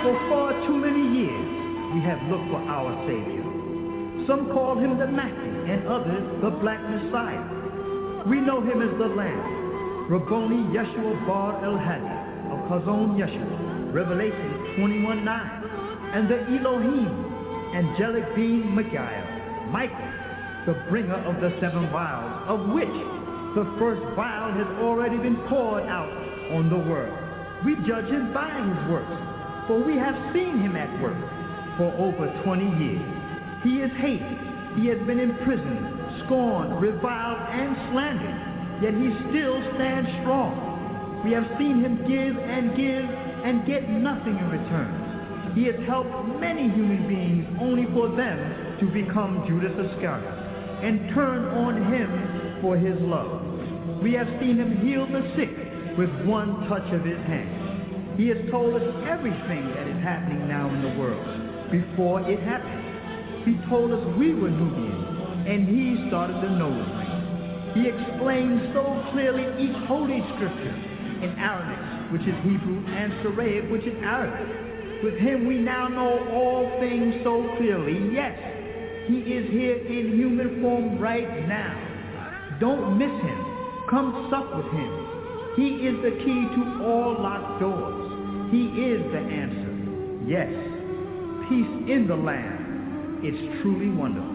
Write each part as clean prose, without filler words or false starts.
For far too many years, we have looked for our Savior. Some call him the Mahdi, and others the Black Messiah. We know him as the Lamb, Rabboni Yeshua Bar El-Hadi, of Chazon Yeshua, Revelation 21:9, and the Elohim, angelic being Michael, the bringer of the 7 vials, of which the first vial has already been poured out on the world. We judge him by his works, for we have seen him at work for over 20 years. He is hated, he has been imprisoned, scorned, reviled, and slandered, yet he still stands strong. We have seen him give and get nothing in return. He has helped many human beings only for them to become Judas Iscariot and turn on him for his love. We have seen him heal the sick with one touch of his hand. He has told us everything that is happening now in the world before it happened. He told us we were Nubians, and he started the nose ring. He explained so clearly each holy scripture in Aramaic, which is Hebrew, and Syriac, which is Arabic. With him we now know all things so clearly. Yes, he is here in human form right now. Don't miss him. Come sup with him. He is the key to all locked doors. He is the answer. Yes, peace in the land. It's truly wonderful.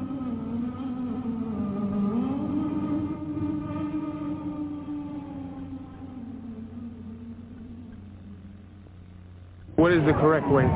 What is the correct way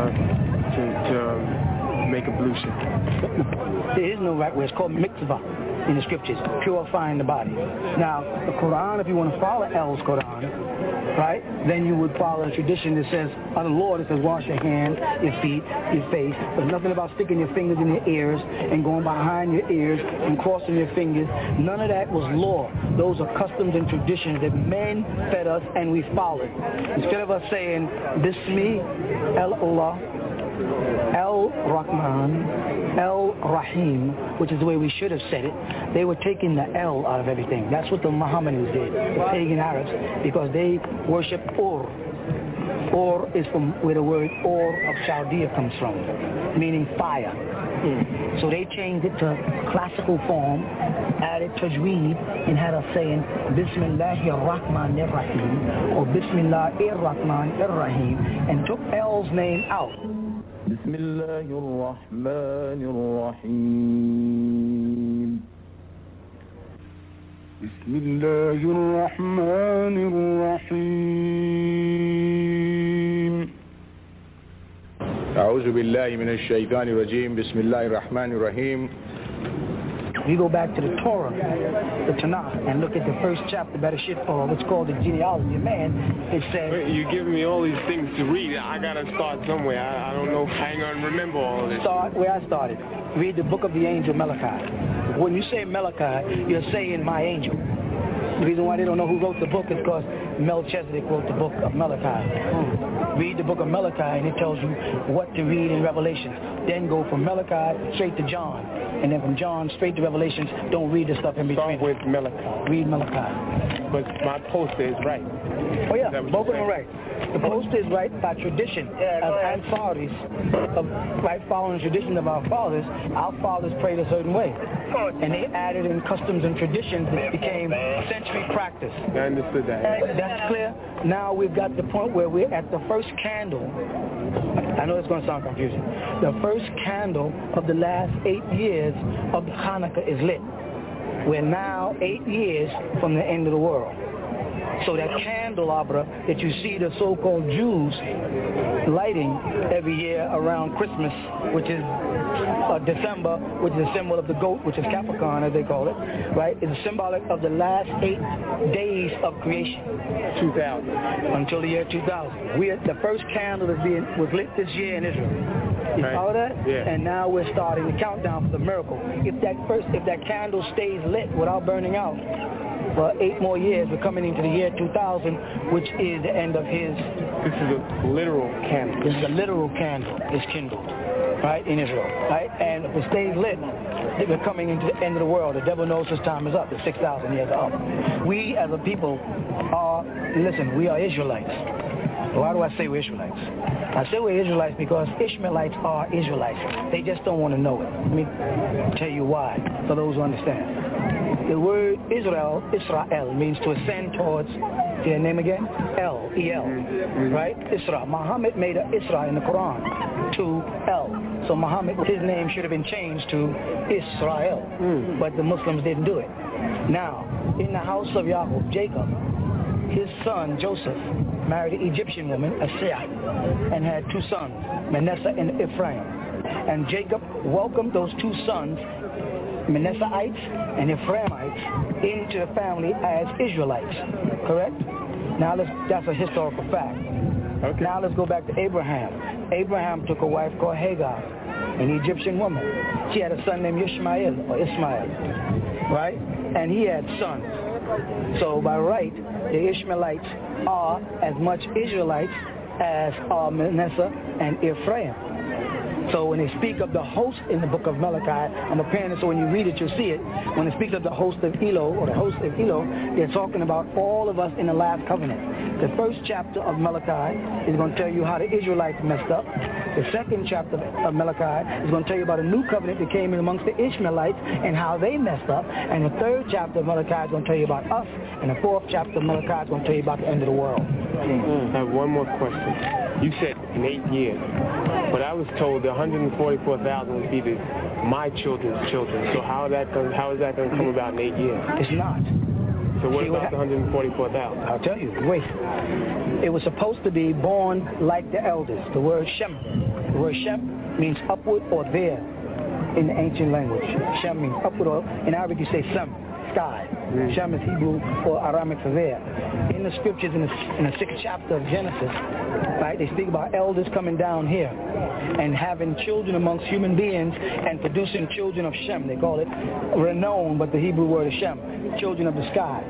to make ablution? There is no right way. It's called mitzvah in the scriptures, purifying the body. Now, the Quran, if you want to follow L's Quran, right, then you would follow a tradition that says, on the Lord, it says wash your hands, your feet, your face. There's nothing about sticking your fingers in your ears and going behind your ears and crossing your fingers. None of that was law. Those are customs and traditions that men fed us and we followed. Instead of us saying, Bismi, El-Allah, El-Rahman, El-Rahim, which is the way we should have said it, they were taking the L out of everything. That's what the Mohammedans did, the pagan Arabs, because they worship Ur. Ur is from where the word Ur of Chaldea comes from, meaning fire. So they changed it to classical form, added tajweed, and had us saying Bismillahir-Rahmanir-Rahim or Bismillahir-Rahmanir-Rahim, and took L's name out. Bismillahir-Rahmanir-Rahim. Bismillahir-Rahmanir-Rahim. أعوذ بالله من الشيطان الرجيم بسم الله الرحمن الرحيم. We go back to the Torah, the Tanakh, and look at the first chapter, Bereshit, or what's called the genealogy of man. It says... You're giving me all these things to read. I got to start somewhere. I don't know. Hang on, remember all of this. Start where I started. Read the book of the angel Malachi. When you say Malachi, you're saying my angel. The reason why they don't know who wrote the book is because Melchizedek wrote the book of Malachi. Read the book of Malachi and it tells you what to read in Revelations. Then go from Malachi straight to John. And then from John straight to Revelations. Don't read the stuff in between. Start with Malachi. Read Malachi. But my poster is right. Oh yeah, both of them are right. The poster is right by tradition. As Ansari's, right, following the tradition of our fathers prayed a certain way. And they added in customs and traditions that became century practice. I understood that. That's clear. Now we've got the point where we're at the first candle. I know it's going to sound confusing. The first candle of the last 8 years of Hanukkah is lit. We're now 8 years from the end of the world. So that candelabra that you see the so-called Jews lighting every year around Christmas, which is December, which is a symbol of the goat, which is Capricorn as they call it, right, is symbolic of the last 8 days of creation. 2000. Until the year 2000. The first candle was lit this year in Israel. You follow that? Yeah. And now we're starting the countdown for the miracle. If that candle stays lit without burning out, for 8 more years, we're coming into the year 2000, which is the end of his... This is a literal candle. This is a literal candle. It's kindled, right, in Israel, right? And if it stays lit, we're coming into the end of the world. The devil knows his time is up. The 6,000 years are up. We as a people we are Israelites. Why do I say we're Israelites? I say we're Israelites because Ishmaelites are Israelites. They just don't want to know it. Let me tell you why, for those who understand. The word Israel means to ascend towards, see that name again? El, right? Isra. Muhammad made an Isra in the Quran to El. So Muhammad, his name should have been changed to Israel, but the Muslims didn't do it. Now, in the house of Jacob, his son Joseph married an Egyptian woman, Asiyah, and had two sons, Manasseh and Ephraim. And Jacob welcomed those two sons, Manasseites and Ephraimites, into the family as Israelites. Correct? Now that's a historical fact. Okay. Now let's go back to Abraham. Abraham took a wife called Hagar, an Egyptian woman. She had a son named Ishmael, right? And he had sons. So by right, the Ishmaelites are as much Israelites as are Manasseh and Ephraim. So when they speak of the host in the book of Malachi, I'm preparing it so when you read it, you'll see it. When it speaks of the host of Elohim, or the host of Elohim, they're talking about all of us in the last covenant. The first chapter of Malachi is going to tell you how the Israelites messed up. The second chapter of Malachi is going to tell you about a new covenant that came in amongst the Ishmaelites and how they messed up. And the third chapter of Malachi is going to tell you about us. And the fourth chapter of Malachi is going to tell you about the end of the world. I have one more question. You said in 8 years, but I was told the 144,000 would be my children's children. So how is that going to come about in 8 years? It's not. So what about the 144,000? I'll tell you. Wait. It was supposed to be born like the elders. The word Shem. The word Shem means upward or there in the ancient language. Shem means upward or, in Arabic you say Sem, sky. Shem is Hebrew or Aramaic for there. In the scriptures, in the 6th chapter of Genesis, right, they speak about elders coming down here and having children amongst human beings and producing children of Shem. They call it renown, but the Hebrew word is Shem, children of the sky.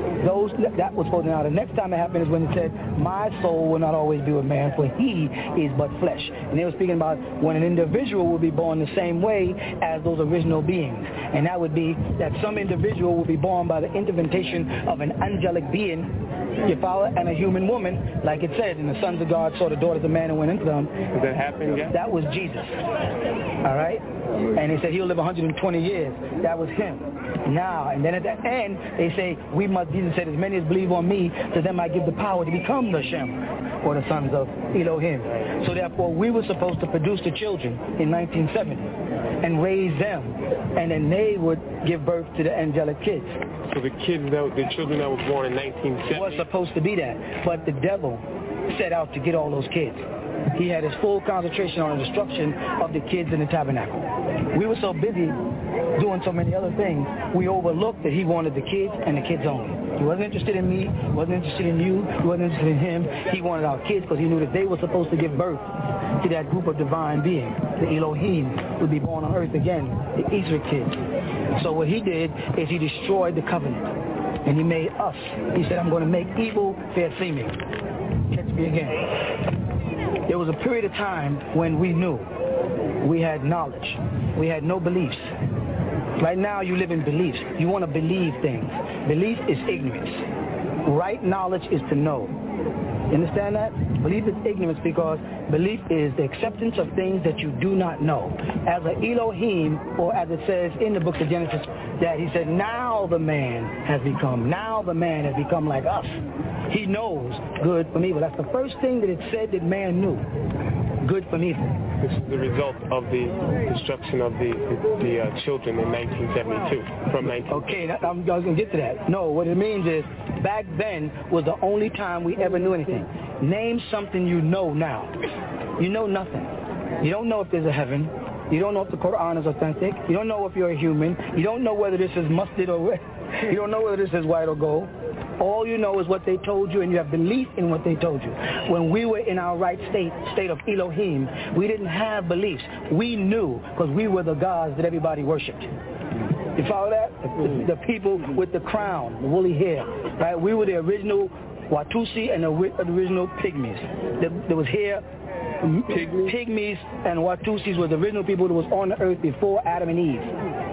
That was supposed to now. The next time it happened is when it said, my soul will not always be with man, for he is but flesh. And they were speaking about when an individual will be born the same way as those original beings. And that would be that some individual will be born by the intervention of an angelic being, you follow, and a human woman, like it said, and the sons of God saw the daughters of man and went into them. Did that happen yet? That was Jesus. All right? And he said he'll live 120 years. That was him. Now, and then at the end, they say, Jesus said, as many as believe on me, to them I give the power to become the Shem, or the sons of Elohim. So therefore, we were supposed to produce the children in 1970 and raise them, and then they would give birth to the angelic kids. So the children that were born in 1970? It was supposed to be that, but the devil set out to get all those kids. He had his full concentration on the destruction of the kids in the tabernacle. We were so busy doing so many other things, we overlooked that he wanted the kids and the kids only. He wasn't interested in me, he wasn't interested in you, he wasn't interested in him. He wanted our kids because he knew that they were supposed to give birth to that group of divine beings. The Elohim would be born on earth again, the Israel kids. So what he did is he destroyed the covenant. And he made us. He said, I'm going to make evil fair seeming. Catch me again. There was a period of time when we knew. We had knowledge. We had no beliefs. Right now you live in beliefs. You want to believe things. Belief is ignorance. Right knowledge is to know. You understand that? Belief is ignorance because belief is the acceptance of things that you do not know. As an Elohim, or as it says in the book of Genesis, that he said, now the man has become like us. He knows good from evil. That's the first thing that it said that man knew, good from evil. This is the result of the destruction of the children in 1972, from 1972. Okay, I was going to get to that. No, what it means is, back then was the only time we ever knew anything. Name something you know now. You know nothing. You don't know if there's a heaven. You don't know if the Quran is authentic. You don't know if you're a human. You don't know whether this is mustard or red. You don't know whether this is white or gold. All you know is what they told you, and you have belief in what they told you. When we were in our right state of Elohim, we didn't have beliefs. We knew because we were the gods that everybody worshipped. You follow that? The people with the crown, the woolly hair, right? We were the original Watusi and the original Pygmies. There was hair. Pygmies and Watusis were the original people that was on the earth before Adam and Eve.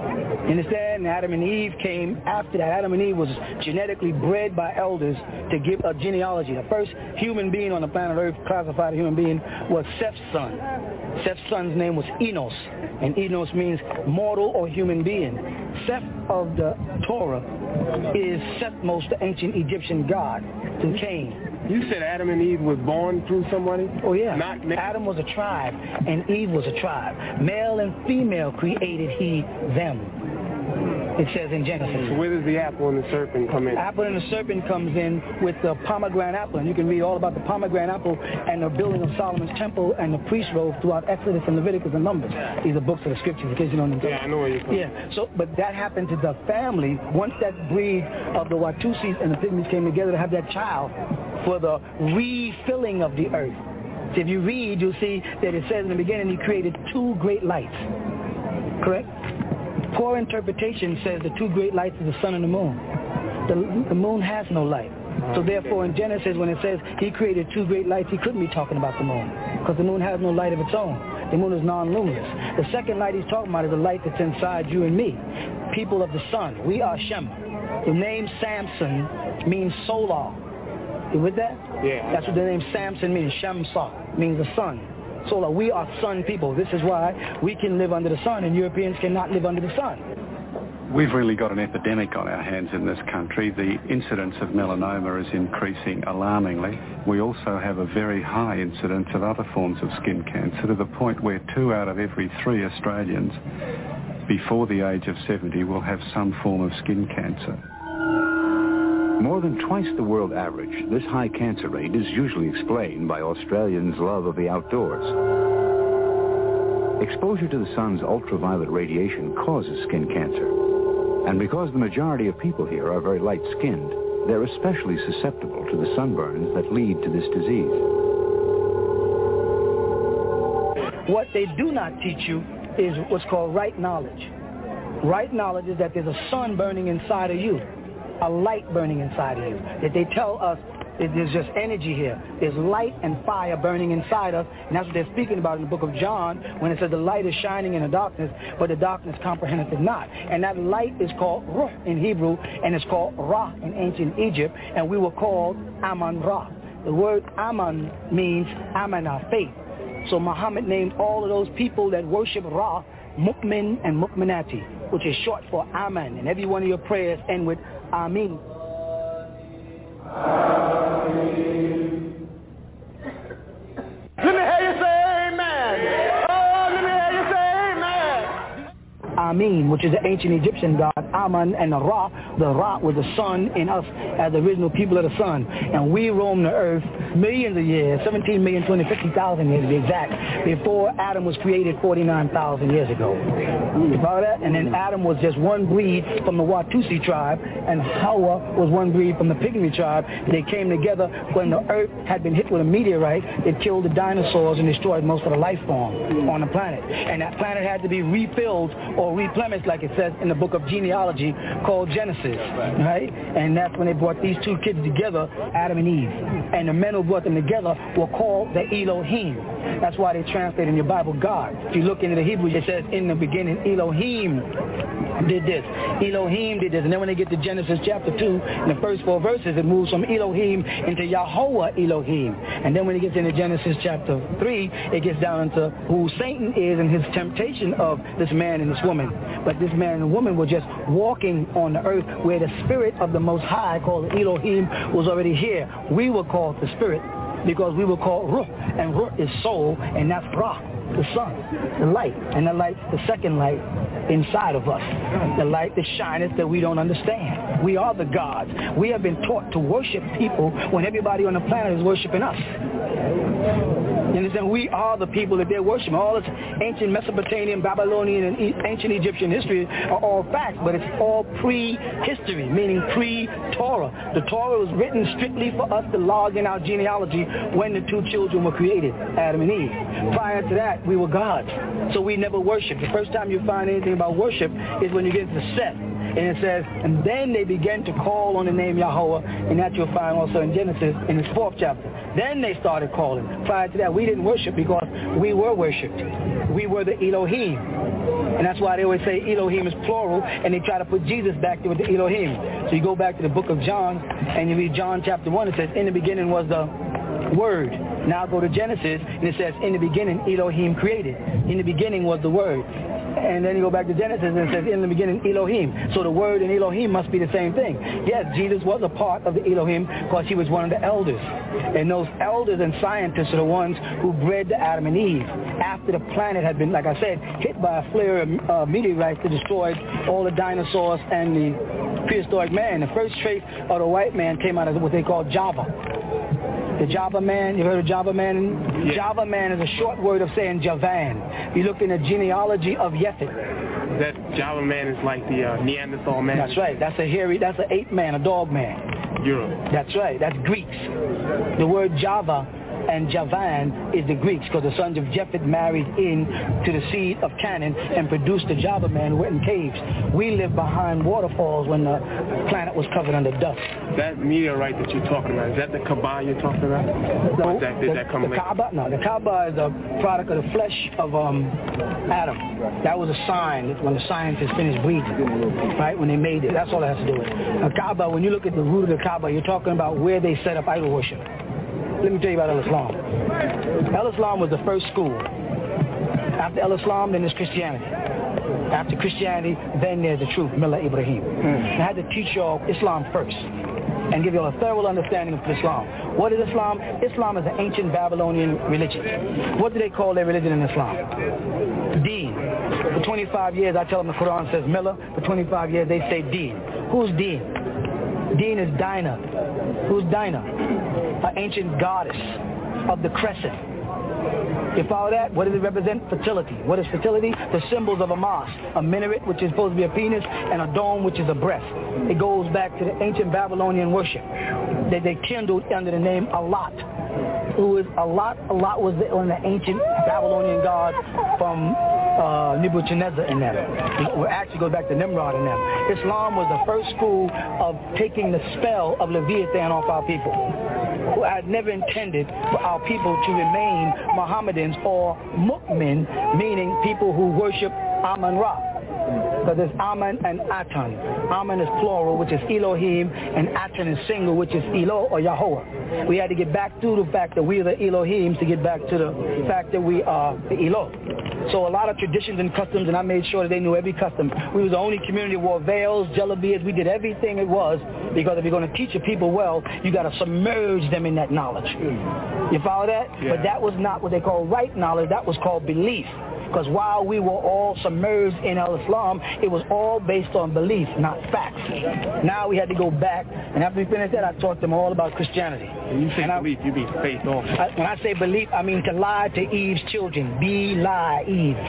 You understand? Adam and Eve came after that. Adam and Eve was genetically bred by elders to give a genealogy. The first human being on the planet Earth, classified a human being, was Seth's son. Seth's son's name was Enos, and Enos means mortal or human being. Seth of the Torah is Sethmos, the ancient Egyptian god, to Cain. You said Adam and Eve was born through somebody? Oh, yeah. Adam was a tribe, and Eve was a tribe. Male and female created he, them. It says in Genesis. So where does the apple and the serpent come in? Apple and the serpent comes in with the pomegranate apple, and you can read all about the pomegranate apple and the building of Solomon's temple and the priest robe throughout Exodus and Leviticus and Numbers. These are books of the scriptures, in case you don't know. Yeah, I know where you're from. Yeah, so, but that happened to the family once that breed of the Watusis and the Pygmies came together to have that child for the refilling of the earth. So if you read, you'll see that it says in the beginning he created two great lights. Correct? Poor interpretation says the two great lights is the sun and the moon. The moon has no light. So therefore in Genesis when it says he created two great lights, he couldn't be talking about the moon because the moon has no light of its own. The moon is non-luminous. The second light he's talking about is the light that's inside you and me. People of the sun. We are Shem. The name Samson means solar. You with that? Yeah. That's what the name Samson means. Shamsa means the sun. So we are sun people. This is why we can live under the sun and Europeans cannot live under the sun. We've really got an epidemic on our hands in this country. The incidence of melanoma is increasing alarmingly. We also have a very high incidence of other forms of skin cancer, to the point where 2 out of every 3 Australians before the age of 70 will have some form of skin cancer. More than twice the world average, this high cancer rate is usually explained by Australians' love of the outdoors. Exposure to the sun's ultraviolet radiation causes skin cancer. And because the majority of people here are very light-skinned, they're especially susceptible to the sunburns that lead to this disease. What they do not teach you is what's called right knowledge. Right knowledge is that there's a sun burning inside of you, a light burning inside of you. That they tell us that there's just energy here. There's light and fire burning inside us, and that's what they're speaking about in the book of John when it says the light is shining in the darkness, but the darkness comprehendeth it not. And that light is called Ruh in Hebrew, and it's called Ra in ancient Egypt, and we were called Amun-Ra. The word Amun means Amanah, faith. So Muhammad named all of those people that worship Ra, Mu'min and Mu'minati, which is short for Aman, and every one of your prayers end with Amin. Let me hear you say amen. Oh, let me hear you say amen. Amin, which is the ancient Egyptian god Aman, and the Ra was the sun in us as the original people of the sun. And we roam the earth millions of years, 17,250,000 years to be exact, before Adam was created 49,000 years ago. You follow that? And then Adam was just one breed from the Watusi tribe, and Hawa was one breed from the Pygmy tribe. They came together when the earth had been hit with a meteorite. It killed the dinosaurs and destroyed most of the life form on the planet. And that planet had to be refilled or replenished, like it says in the book of genealogy called Genesis, right? And that's when they brought these two kids together, Adam and Eve. And the men who brought them together were called the Elohim. That's why they translate in your Bible God. If you look into the Hebrew, it says in the beginning Elohim did this, Elohim did this. And then when they get to Genesis chapter 2, in the first 4 verses, it moves from Elohim into Yahweh Elohim. And then when it gets into Genesis chapter 3, it gets down into who Satan is and his temptation of this man and this woman. But this man and woman were just walking on the earth where the spirit of the Most High, called Elohim, was already here. We were called the spirit because we were called Ruh, and Ruh is soul, and that's Ra, the sun, the light, and the light, the second light inside of us, the light that shineth that we don't understand. We are the gods. We have been taught to worship people when everybody on the planet is worshiping us. You understand? We are the people that they're worshiping. All this ancient Mesopotamian, Babylonian, and ancient Egyptian history are all facts, but it's all pre-history, meaning pre-Torah. The Torah was written strictly for us to log in our genealogy when the 2 children were created, Adam and Eve. Prior to that, we were gods, so we never worshiped. The first time you find anything about worship is when you get to Seth. And it says, and then they began to call on the name Yahweh, and that you'll find also in Genesis in its 4th chapter. Then they started calling. Prior to that, we didn't worship because we were worshipped. We were the Elohim. And that's why they always say Elohim is plural, and they try to put Jesus back there with the Elohim. So you go back to the book of John, and you read John chapter 1, it says, in the beginning was the Word. Now go to Genesis, and it says, in the beginning Elohim created. In the beginning was the Word. And then you go back to Genesis and it says, in the beginning, Elohim. So the word and Elohim must be the same thing. Yes, Jesus was a part of the Elohim because he was one of the elders. And those elders and scientists are the ones who bred the Adam and Eve. After the planet had been, like I said, hit by a flare of meteorites that destroyed all the dinosaurs and the prehistoric man. The first trait of the white man came out of what they call Java. The Java man, you heard of Java man? Yeah. Java man is a short word of saying Javan. You look in the genealogy of Yefet. That Java man is like the Neanderthal man? That's right. That's an ape man, a dog man. Europe. That's right. That's Greeks. The word Java and Javan is the Greeks because the sons of Japheth married in to the seed of Canaan and produced the Java man who went in caves. We lived behind waterfalls when the planet was covered under dust. That meteorite that you're talking about, is that the Kaaba you're talking about? No, did that come the later? Kaaba? No, the Kaaba is a product of the flesh of Adam. That was a sign that when the scientists finished breathing, right, when they made it. That's all it has to do with it. The Kaaba, when you look at the root of the Kaaba, you're talking about where they set up idol worship. Let me tell you about El-Islam. El-Islam was the first school. After El-Islam, then there's Christianity. After Christianity, then there's the truth, Millah Ibrahim. I had to teach you all Islam first and give you all a thorough understanding of Islam. What is Islam? Islam is an ancient Babylonian religion. What do they call their religion in Islam? Deen. For 25 years, I tell them the Quran says Millah. For 25 years, they say Deen. Who's Deen? Deen is Dinah. Who's Dinah? An ancient goddess of the crescent. You follow that? What does it represent? Fertility. What is fertility? The symbols of a mosque. A minaret, which is supposed to be a penis, and a dome, which is a breast. It goes back to the ancient Babylonian worship that they kindled under the name Allat. Who is Allat? Allat was one of the ancient Babylonian gods from Nebuchadnezzar and them. It actually goes back to Nimrod and them. Islam was the first school of taking the spell of Leviathan off our people. Who had never intended for our people to remain Mohammedans or Mu'min, meaning people who worship Amun-Ra. Because there's Amun and Atan. Amun is plural, which is Elohim, and Atan is single, which is Elo or Yahweh. We had to get back to the fact that we are the Elohims to get back to the fact that we are the Elo. So a lot of traditions and customs, and I made sure that they knew every custom. We was the only community that wore veils, jalabias. We did everything it was, because if you're going to teach your people well, you got to submerge them in that knowledge. You follow that? Yeah. But that was not what they call right knowledge. That was called belief. Because while we were all submerged in Al-Islam, it was all based on belief, not facts. Now we had to go back, and after we finished that, I taught them all about Christianity. When you say belief, you mean faith also. When I say belief, I mean to lie to Eve's children. Lie,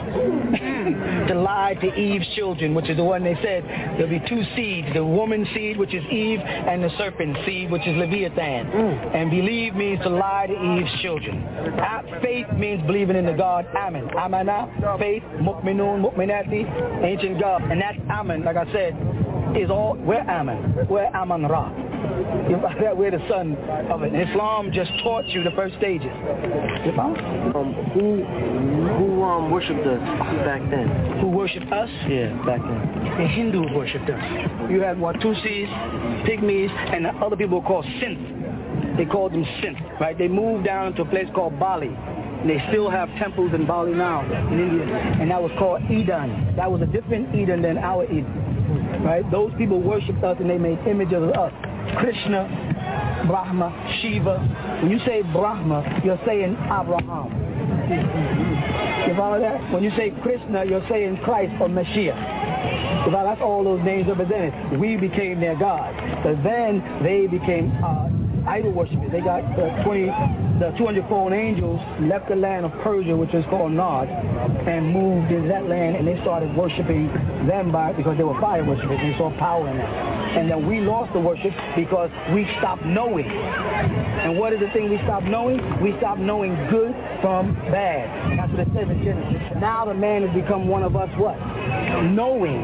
Eve. To lie to Eve's children, which is the one they said, there'll be two seeds, the woman's seed, which is Eve, and the serpent's seed, which is Leviathan. And believe means to lie to Eve's children. Faith means believing in the God Amen. Amana. Faith, Mu'minun, Mu'minati, ancient God. And that Amen, like I said, is all, we're Amen. We're Amun-Ra. We're the son of it. Islam just taught you the first stages. Who worshipped us back then? Who worshipped us? Yeah, back then. The Hindus worshipped us. You had Watusis, Pygmies, and the other people were called Synth. They called them Synth, right? They moved down to a place called Bali. And they still have temples in Bali now, in India. And that was called Eden. That was a different Eden than our Eden. Right? Those people worshipped us and they made images of us. Krishna, Brahma, Shiva. When you say Brahma, you're saying Abraham. You follow that? When you say Krishna, you're saying Christ or Mashiach. That's all those names represented. We became their God. But then they became idol worshippers. They got the 200-fold angels left the land of Persia, which is called Nod, and moved into that land, and they started worshiping them because they were fire worshippers. They saw power in them. And then we lost the worship because we stopped knowing. And what is the thing we stopped knowing? We stopped knowing good from bad. And that's what it says in Genesis. Now the man has become one of us what? Knowing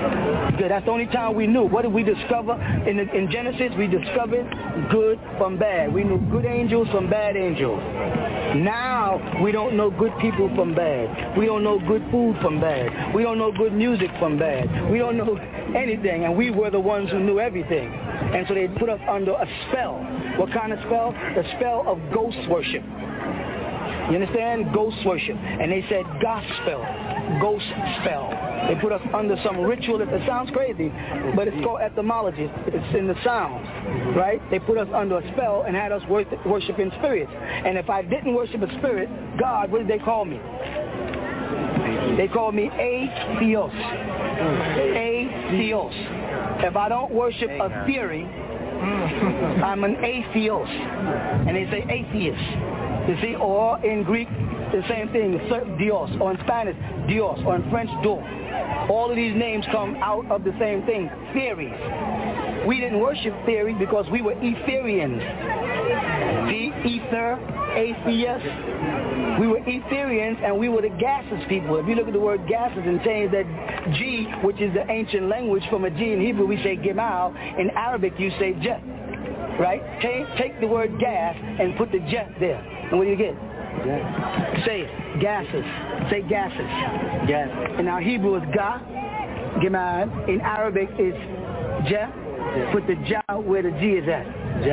Good. That's the only time we knew. What did we discover? In Genesis, we discovered good from bad. We knew good angels from bad angels. Now, we don't know good people from bad. We don't know good food from bad. We don't know good music from bad. We don't know anything, and we were the ones who knew everything. And so they put us under a spell. What kind of spell? The spell of ghost worship. You understand? Ghost worship. And they said gospel, ghost spell. They put us under some ritual. It sounds crazy, but it's called etymology. It's in the sounds, right? They put us under a spell and had us worship in spirits. And if I didn't worship a spirit, God, what did they call me? They called me atheos. Atheos. If I don't worship a theory, I'm an atheos. And they say atheist. You see, or in Greek, the same thing, Dios, or in Spanish, Dios, or in French, Do. All of these names come out of the same thing, theories. We didn't worship theory because we were Etherians. The ether, atheist. We were Etherians, and we were the gases people. If you look at the word gases and change that G, which is the ancient language, from a G in Hebrew, we say gemal. In Arabic, you say jet. Right? Take the word gas and put the jet there. And what do you get? Yeah. Say it. Gases. Say gases. Gas. In our Hebrew is ga, gemal. In Arabic is ja. Put the ja where the G is at.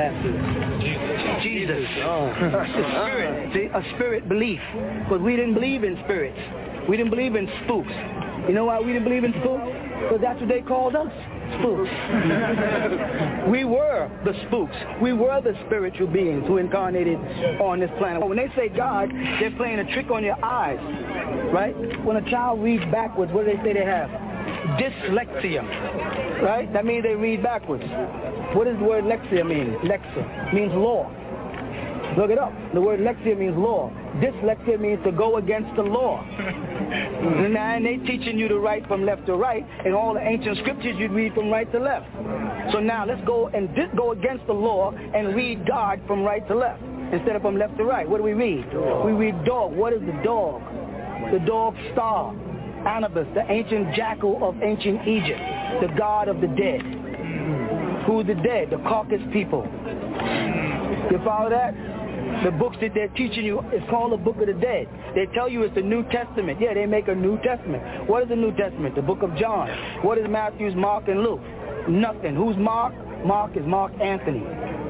Jesus. Oh. It's a spirit. See, a spirit belief. Because we didn't believe in spirits. We didn't believe in spooks. You know why we didn't believe in spooks? Because that's what they called us. Spooks. We were the spooks. We were the spiritual beings who incarnated on this planet. When they say God, they're playing a trick on your eyes, right? When a child reads backwards, what do they say they have? Dyslexia, right? That means they read backwards. What does the word lexia mean? Lexia means law. Look it up. The word lexia means law. Dyslexia means to go against the law. And they teaching you to write from left to right. In all the ancient scriptures, you'd read from right to left. So now let's go and go against the law and read God from right to left instead of from left to right. What do we read? We read dog. What is the dog? The dog star. Anubis, the ancient jackal of ancient Egypt, the god of the dead. Who's the dead? The Caucasus people. You follow that? The books that they're teaching you, it's called the Book of the Dead. They tell you it's the New Testament. Yeah, they make a New Testament. What is the New Testament? The Book of John. What is Matthew, Mark, and Luke? Nothing. Who's Mark? Mark is Mark Anthony.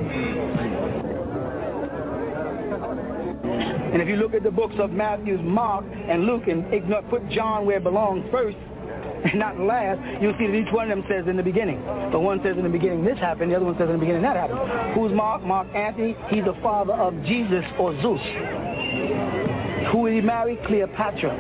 And if you look at the books of Matthew, Mark, and Luke, and put John where it belongs first, and not last, you'll see that each one of them says in the beginning. The one says in the beginning this happened, the other one says in the beginning that happened. Who's Mark? Mark Anthony. He's the father of Jesus or Zeus. Who did he marry? Cleopatra.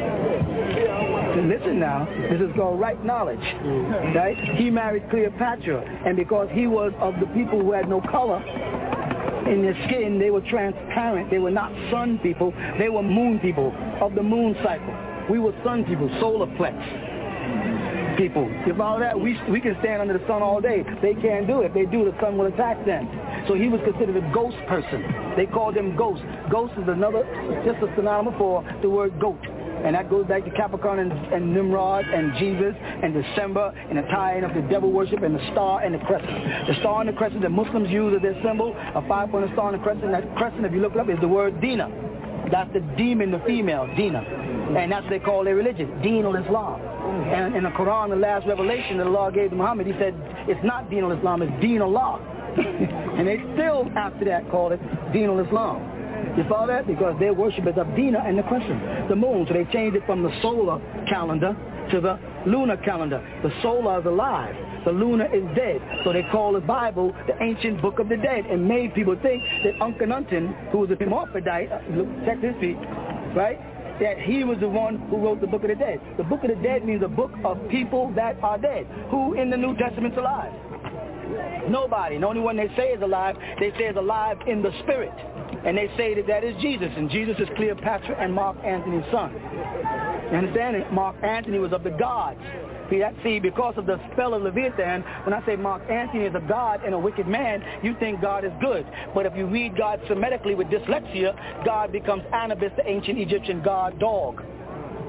So listen now, this is called right knowledge. Right? He married Cleopatra, and because he was of the people who had no color in their skin, they were transparent. They were not sun people. They were moon people of the moon cycle. We were sun people, solar plex people. You follow that? We can stand under the sun all day. They can't do it. If they do, the sun will attack them. So he was considered a ghost person. They called him ghost. Ghost is another, just a synonym for the word goat. And that goes back to Capricorn and Nimrod and Jesus and December and the tie-in of the devil worship and the star and the crescent. The star and the crescent that Muslims use as their symbol, a 5-pointed star and a crescent. That crescent, if you look it up, is the word Dina. That's the demon, the female, Dina. And that's what they call their religion, Deen al-Islam. And in the Quran, the last revelation that Allah gave to Muhammad, he said, it's not Deen al-Islam, it's Deen Allah. And they still, after that, call it Deen al-Islam. You follow that? Because their worship is of Dina and the crescent, the moon. So they changed it from the solar calendar to the lunar calendar. The solar is alive. The lunar is dead. So they call the Bible the ancient book of the dead and made people think that Akhenaten, who was a hermaphrodite, check this feet, right? That he was the one who wrote the book of the dead. The book of the dead means a book of people that are dead. Who in the New Testament's alive? Nobody. The only one they say is alive, they say is alive in the spirit. And they say that that is Jesus. And Jesus is Cleopatra and Mark Antony's son. You understand it? Mark Antony was of the gods. See, because of the spell of Leviathan, when I say Mark Antony is a god and a wicked man, you think God is good. But if you read God Semitically with dyslexia, God becomes Anubis, the ancient Egyptian god dog.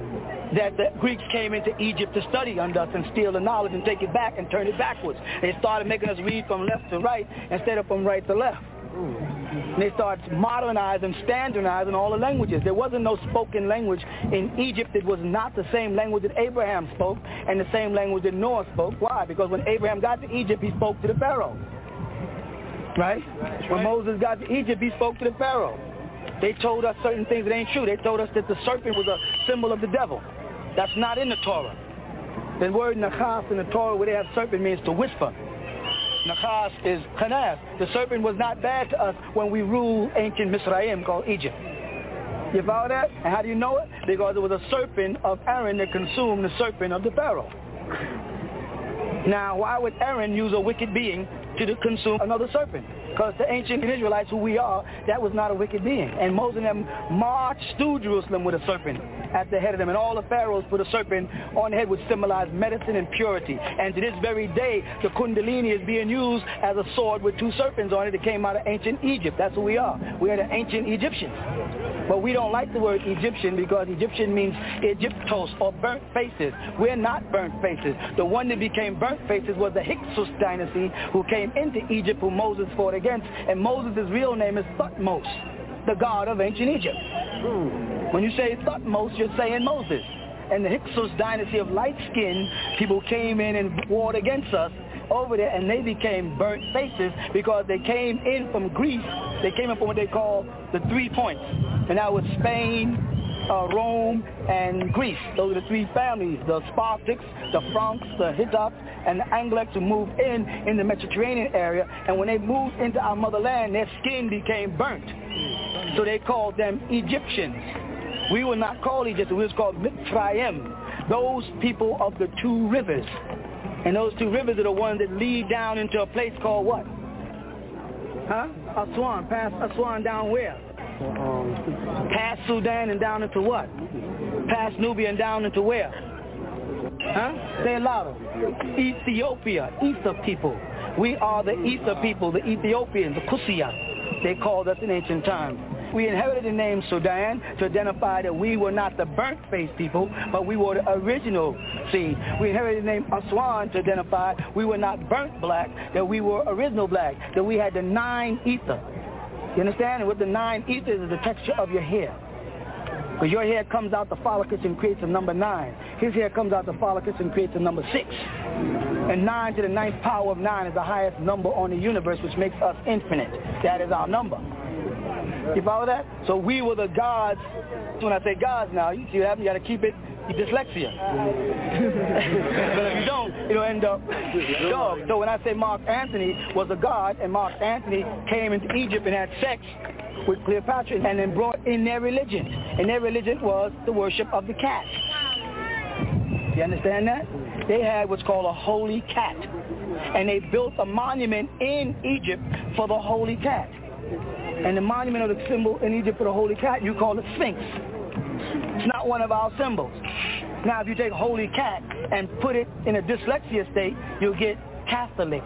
that the Greeks came into Egypt to study under us and steal the knowledge and take it back and turn it backwards. They started making us read from left to right instead of from right to left. And they started modernizing, standardizing all the languages. There wasn't no spoken language in Egypt. It was not the same language that Abraham spoke and the same language that Noah spoke. Why? Because when Abraham got to Egypt, he spoke to the Pharaoh. Right? When Moses got to Egypt, he spoke to the Pharaoh. They told us certain things that ain't true. They told us that the serpent was a symbol of the devil. That's not in the Torah. The word nakhas in the Torah where they have serpent means to whisper. Nakhas is khanas. The serpent was not bad to us when we ruled ancient Misraim called Egypt. You follow that? And how do you know it? Because it was a serpent of Aaron that consumed the serpent of the Pharaoh. Now, why would Aaron use a wicked being to consume another serpent? Because the ancient Israelites, who we are, that was not a wicked being. And Moses and them marched through Jerusalem with a serpent at the head of them. And all the pharaohs put a serpent on the head, which symbolized medicine and purity. And to this very day, the Kundalini is being used as a sword with two serpents on it that came out of ancient Egypt. That's who we are. We are the ancient Egyptians. But we don't like the word Egyptian because Egyptian means Egyptos or burnt faces. We're not burnt faces. The one that became burnt faces was the Hyksos dynasty who came into Egypt, who Moses fought against. And Moses' real name is Thutmose, the god of ancient Egypt. When you say Thutmose, you're saying Moses. And the Hyksos dynasty of light-skinned people came in and warred against us over there, and they became burnt faces because they came in from Greece. They came in from what they call the 3 points. And that was Spain, Rome, and Greece. Those are the three families, the Spartans, the Franks, the Hittites, and the Anglecs who moved in the Mediterranean area. And when they moved into our motherland, their skin became burnt. So they called them Egyptians. We were not called Egyptians. We was called Mitzrayim, those people of the two rivers. And those two rivers are the ones that lead down into a place called what? Aswan. Past Aswan down where? Past Sudan and down into what? Past Nubia and down into where? Say it louder. Ethiopia, Ether people. We are the Ether people, the Ethiopians, the Kusiya. They called us in ancient times. We inherited the name Sudan to identify that we were not the burnt-faced people, but we were the original seed. We inherited the name Aswan to identify we were not burnt black, that we were original black, that we had the 9 ether. You understand? And with the 9 ethers is the texture of your hair. Because your hair comes out the follicles and creates a number 9. His hair comes out the follicles and creates a number 6. And 9 to the 9th power of 9 is the highest number on the universe, which makes us infinite. That is our number. You follow that? So we were the gods. When I say gods now, you see what happens? You got to keep it dyslexia. But if you don't, it'll end up dog. So when I say Mark Antony was a god, and Mark Antony came into Egypt and had sex with Cleopatra and then brought in their religion. And their religion was the worship of the cat. You understand that? They had what's called a holy cat. And they built a monument in Egypt for the holy cat. And the monument of the symbol in Egypt for the holy cat, you call it Sphinx. It's not one of our symbols. Now, if you take holy cat and put it in a dyslexia state, you'll get Catholic.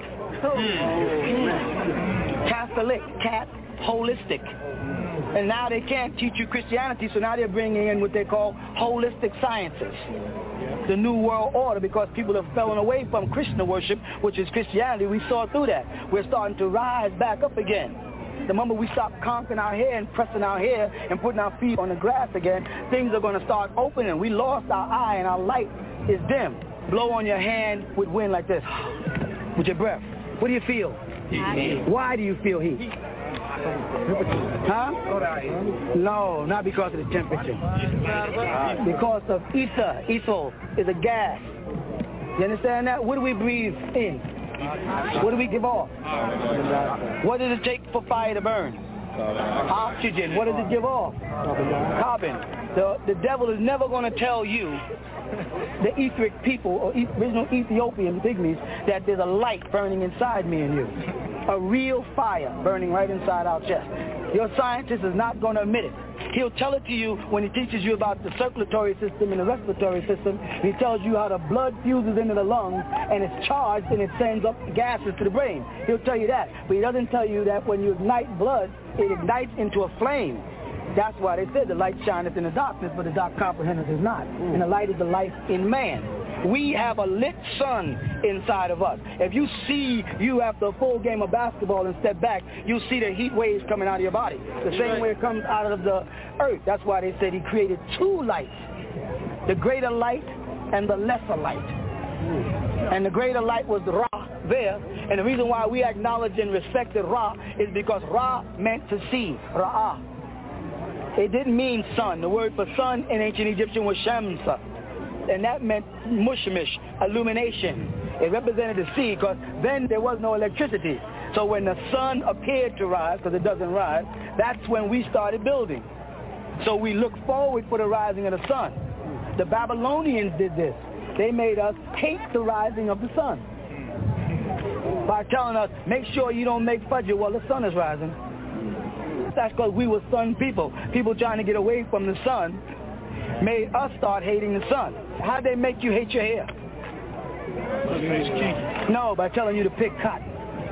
Catholic, cat, holistic. And now they can't teach you Christianity, so now they're bringing in what they call holistic sciences. The New World Order, because people have fallen away from Krishna worship, which is Christianity. We saw through that. We're starting to rise back up again. The moment we stop conking our hair and pressing our hair and putting our feet on the grass again, things are going to start opening. We lost our eye and our light is dim. Blow on your hand with wind like this, with your breath. What do you feel? Heat. Why do you feel heat? Huh? No, not because of the temperature. Because of ether. Ether is a gas. You understand that? What do we breathe in? What do we give off? What does it take for fire to burn? Oxygen. What does it give off? Carbon. The devil is never going to tell you, the etheric people or original Ethiopian pygmies, that there's a light burning inside me and you. A real fire burning right inside our chest. Your scientist is not going to admit it. He'll tell it to you when he teaches you about the circulatory system and the respiratory system. He tells you how the blood fuses into the lungs and it's charged and it sends up gases to the brain. He'll tell you that. But he doesn't tell you that when you ignite blood, it ignites into a flame. That's why they said the light shineth in the darkness, but the dark comprehendeth is not. And the light is the life in man. We have a lit sun inside of us. If you see you after a full game of basketball and step back, you see the heat waves coming out of your body. The same way it comes out of the earth. That's why they said he created two lights. The greater light and the lesser light. And the greater light was the Ra there. And the reason why we acknowledge and respect the Ra is because Ra meant to see. Ra'ah. It didn't mean sun. The word for sun in ancient Egyptian was Shamsa. And that meant mushmish, illumination. It represented the sea because then there was no electricity. So when the sun appeared to rise, because it doesn't rise, that's when we started building. So we look forward for the rising of the sun. The Babylonians did this. They made us hate the rising of the sun by telling us, make sure you don't make fajr while the sun is rising. That's because we were sun people. People trying to get away from the sun made us start hating the sun. How'd they make you hate your hair? No, by telling you to pick cotton.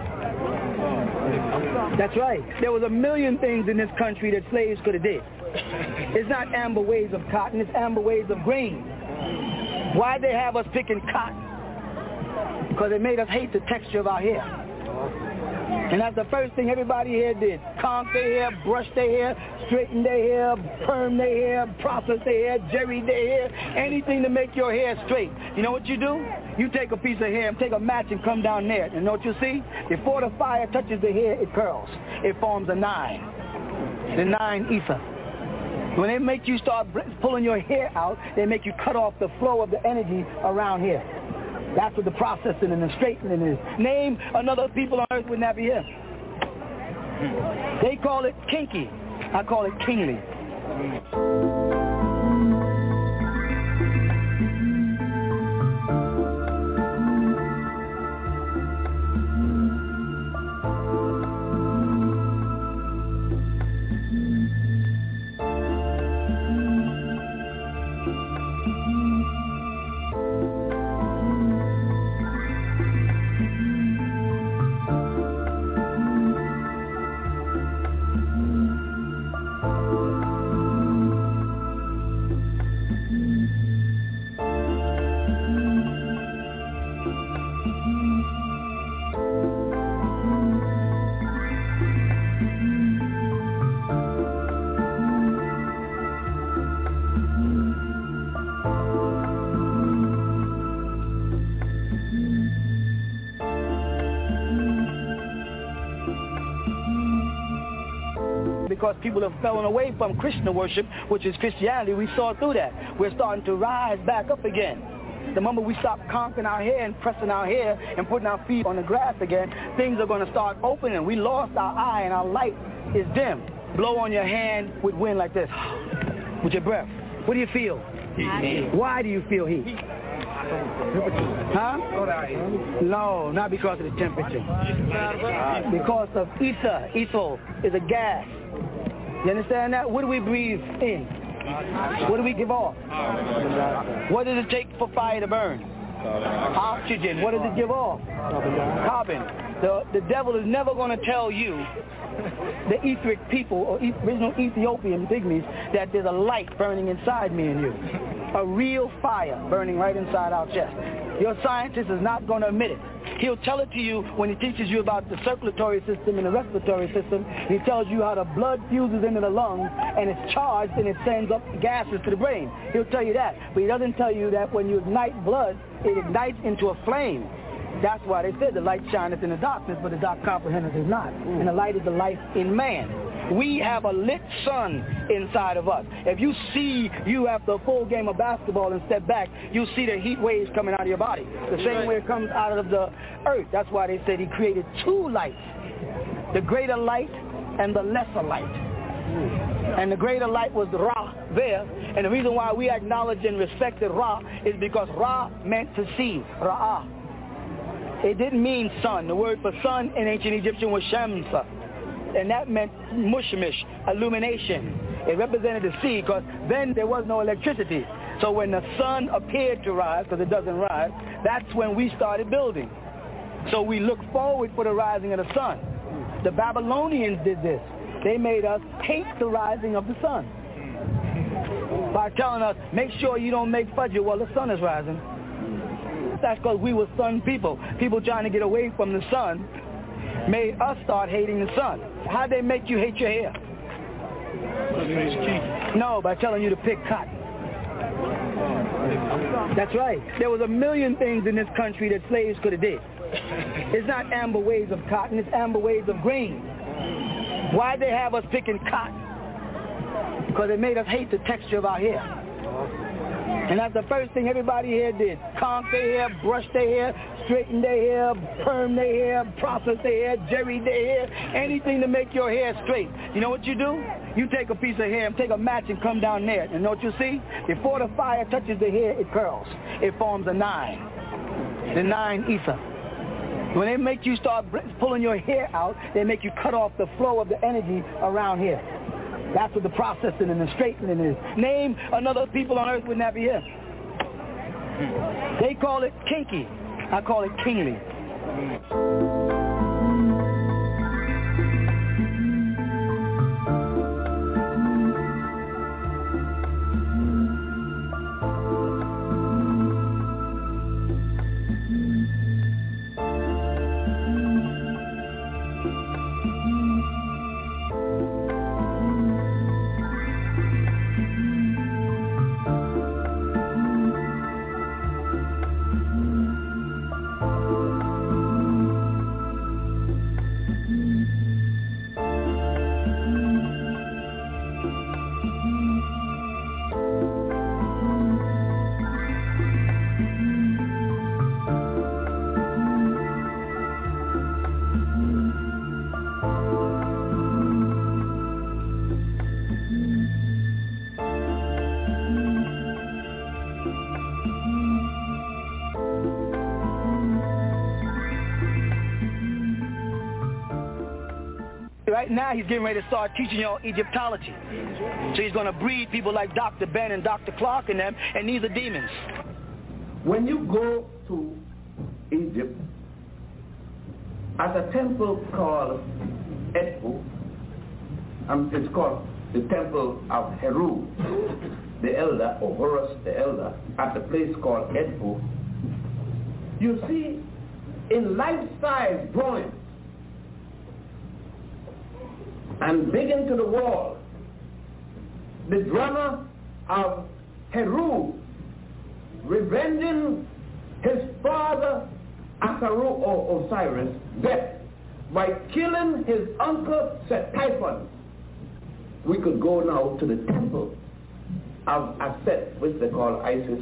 That's right. There was a million things in this country that slaves could have did. It's not amber waves of cotton, it's amber waves of grain. Why'd they have us picking cotton? Because it made us hate the texture of our hair. And that's the first thing everybody here did. Comb their hair, brush their hair, straighten their hair, perm their hair, process their hair, jerry their hair, anything to make your hair straight. You know what you do? You take a piece of hair and take a match and come down there. And you know what you see? Before the fire touches the hair, it curls. It forms a 9. The 9 ether. When they make you start pulling your hair out, they make you cut off the flow of the energy around here. That's what the processing and the straightening is. Name another people on earth would not be here. They call it kinky. I call it kingly. Because people have fallen away from Krishna worship, which is Christianity, we saw through that. We're starting to rise back up again. The moment we stop conking our hair and pressing our hair and putting our feet on the grass again, things are going to start opening. We lost our eye and our light is dim. Blow on your hand with wind like this, with your breath. What do you feel? Heat. Why do you feel heat? Huh? No, not because of the temperature. Because of ether. Ether is a gas. You understand that? What do we breathe in? What do we give off? What does it take for fire to burn? Oxygen. What does it give off? Carbon. The devil is never going to tell you, the etheric people or original Ethiopian pygmies, that there's a light burning inside me and you. A real fire burning right inside our chest. Your scientist is not going to admit it. He'll tell it to you when he teaches you about the circulatory system and the respiratory system. He tells you how the blood fuses into the lungs and it's charged and it sends up gases to the brain. He'll tell you that. But he doesn't tell you that when you ignite blood, it ignites into a flame. That's why they said the light shineth in the darkness, but the dark comprehendeth is not. And the light is the life in man. We have a lit sun inside of us. If you see you after a full game of basketball and step back, you see the heat waves coming out of your body. The same way it comes out of the earth. That's why they said he created two lights. The greater light and the lesser light. And the greater light was the Ra there. And the reason why we acknowledge and respect the Ra is because Ra meant to see. Ra'ah. It didn't mean sun. The word for sun in ancient Egyptian was Shamsa. And that meant mushmish, illumination. It represented the sea because then there was no electricity. So when the sun appeared to rise, because it doesn't rise, that's when we started building. So we look forward for the rising of the sun. The Babylonians did this. They made us hate the rising of the sun by telling us, make sure you don't make fudge while the sun is rising. That's because we were sun people. People trying to get away from the sun made us start hating the sun. How'd they make you hate your hair? No, by telling you to pick cotton. That's right. There was a million things in this country that slaves could have did. It's not amber waves of cotton, it's amber waves of grain. Why'd they have us picking cotton? Because it made us hate the texture of our hair. And that's the first thing everybody here did. Conk their hair, brush their hair, straighten their hair, perm their hair, process their hair, jerry their hair, anything to make your hair straight. You know what you do? You take a piece of hair and take a match and come down there. And you know what you see? Before the fire touches the hair, it curls. It forms a 9. The 9 ether. When they make you start pulling your hair out, they make you cut off the flow of the energy around here. That's what the processing and the straightening is. Name another people on earth wouldn't have it here. They call it kinky. I call it kingly. Right now, he's getting ready to start teaching y'all Egyptology. So he's going to breed people like Dr. Ben and Dr. Clark and them, and these are demons. When you go to Egypt, at a temple called Edfu, it's called the Temple of Heru, the elder, or Horus the elder, at the place called Edfu, you see in life-size drawings, and big into the wall, the drama of Heru revenging his father Asaru or Osiris' death by killing his uncle Set-Typhon. We could go now to the temple of Aset, which they call Isis,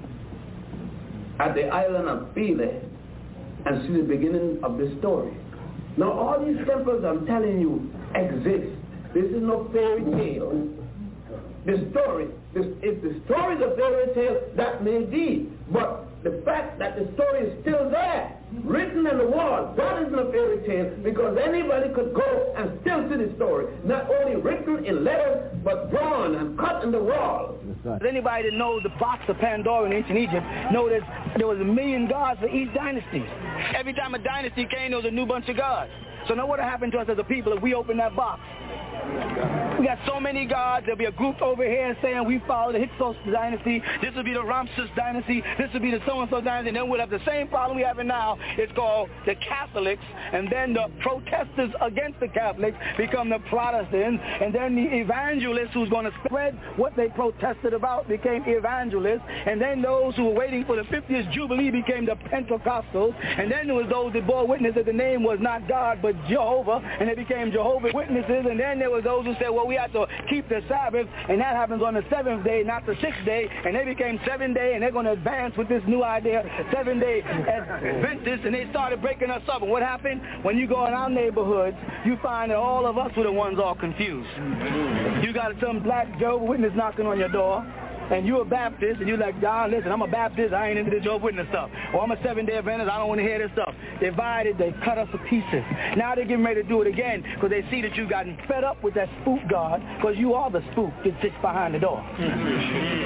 at the island of Philae, and see the beginning of this story. Now all these temples I'm telling you exist. This is no fairy tale. The story, if the story is a fairy tale, that may be. But the fact that the story is still there, written on the wall, that isn't a fairy tale, because anybody could go and still see the story. Not only written in letters, but drawn and cut in the wall. Anybody that knows the box of Pandora in ancient Egypt knows there was 1 million gods for each dynasty. Every time a dynasty came, there was a new bunch of gods. So now what will happen to us as a people if we open that box? We got so many gods. There'll be a group over here saying we follow the Hyksos dynasty. This will be the Ramses dynasty. This will be the so-and-so dynasty. And then we'll have the same problem we have now. It's called the Catholics. And then the protesters against the Catholics become the Protestants. And then the evangelists who's going to spread what they protested about became evangelists. And then those who were waiting for the 50th Jubilee became the Pentecostals. And then there was those that bore witness that the name was not God but Jehovah. And they became Jehovah's Witnesses. And then there were those who said, well, we have to keep the Sabbath, and that happens on the 7th day, not the 6th day, and they became 7-day, and they're going to advance with this new idea, 7-day Adventists, and they started breaking us up. And what happened? When you go in our neighborhoods, you find that all of us were the ones all confused. You got some black Jehovah's Witness knocking on your door, and you're a Baptist, and you're like, John, listen, I'm a Baptist, I ain't into the Jehovah's Witness stuff. Or I'm a 7-day Adventist, I don't want to hear this stuff. Divided, they cut us to pieces. Now they're getting ready to do it again, because they see that you've gotten fed up with that spook God, because you are the spook that sits behind the door.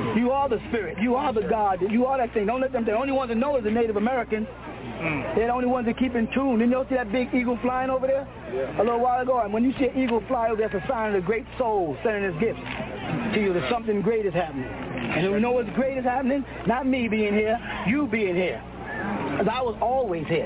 You are the spirit. You are the God. You are that thing. Don't let them. The only ones that know is the Native Americans. They're the only ones that keep in tune. Didn't you see that big eagle flying over there a little while ago? And when you see an eagle fly over there, that's a sign of the great soul sending his gifts to you, that something great is happening. And we know what's great is happening? Not me being here, you being here. Because I was always here.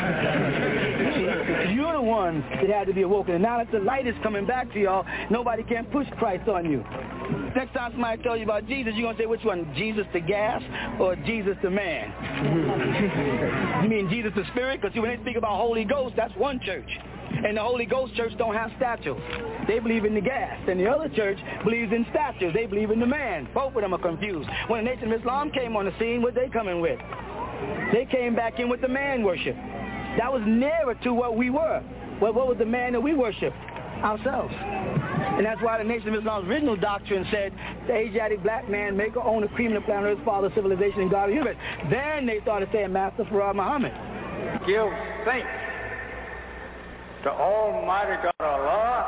You're the ones that had to be awoken. And now that the light is coming back to y'all, nobody can push Christ on you. Next time somebody tells you about Jesus, you're going to say, which one? Jesus the gas or Jesus the man? You mean Jesus the spirit? Because when they speak about Holy Ghost, that's one church. And the Holy Ghost church don't have statues. They believe in the gas. And the other church believes in statues. They believe in the man. Both of them are confused. When the Nation of Islam came on the scene, what they coming with? They came back in with the man worship. That was nearer to what we were. Well, what was the man that we worship? Ourselves. And that's why the Nation of Islam's original doctrine said the Asiatic black man, maker, owner, cream of the planet Earth, father of civilization, and God of the universe. Then they started saying Master Farad Muhammad. Give thanks to Almighty God Allah,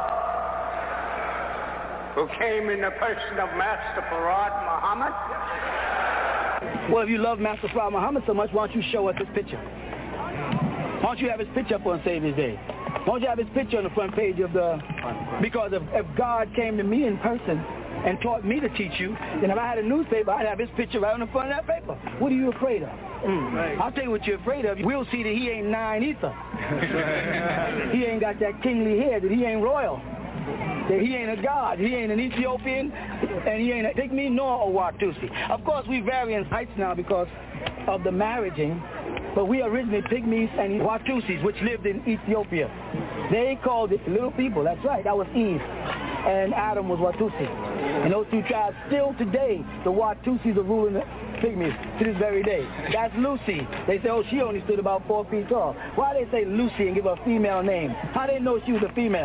who came in the person of Master Farad Muhammad. Well, if you love Master Farad Muhammad so much, why don't you show us his picture? Why don't you have his picture up on Savior's Day? Why don't you have his picture on the front page of the... Because if God came to me in person and taught me to teach you, then if I had a newspaper, I'd have his picture right on the front of that paper. What are you afraid of? Right. I'll tell you what you're afraid of. We'll see that he ain't 9 either. He ain't got that kingly hair, that he ain't royal. That he ain't a god, he ain't an Ethiopian, and he ain't a Pygmy nor a Watusi. Of course, we vary in heights now because of the marriaging, but we originally Pygmies and Watusis, which lived in Ethiopia. They called it little people, that's right, that was Eve, and Adam was Watusi. And those two tribes, still today, the Watusis are ruling the Pygmies to this very day. That's Lucy. They say, oh, she only stood about 4 feet tall. Why they say Lucy and give her a female name? How they know she was a female?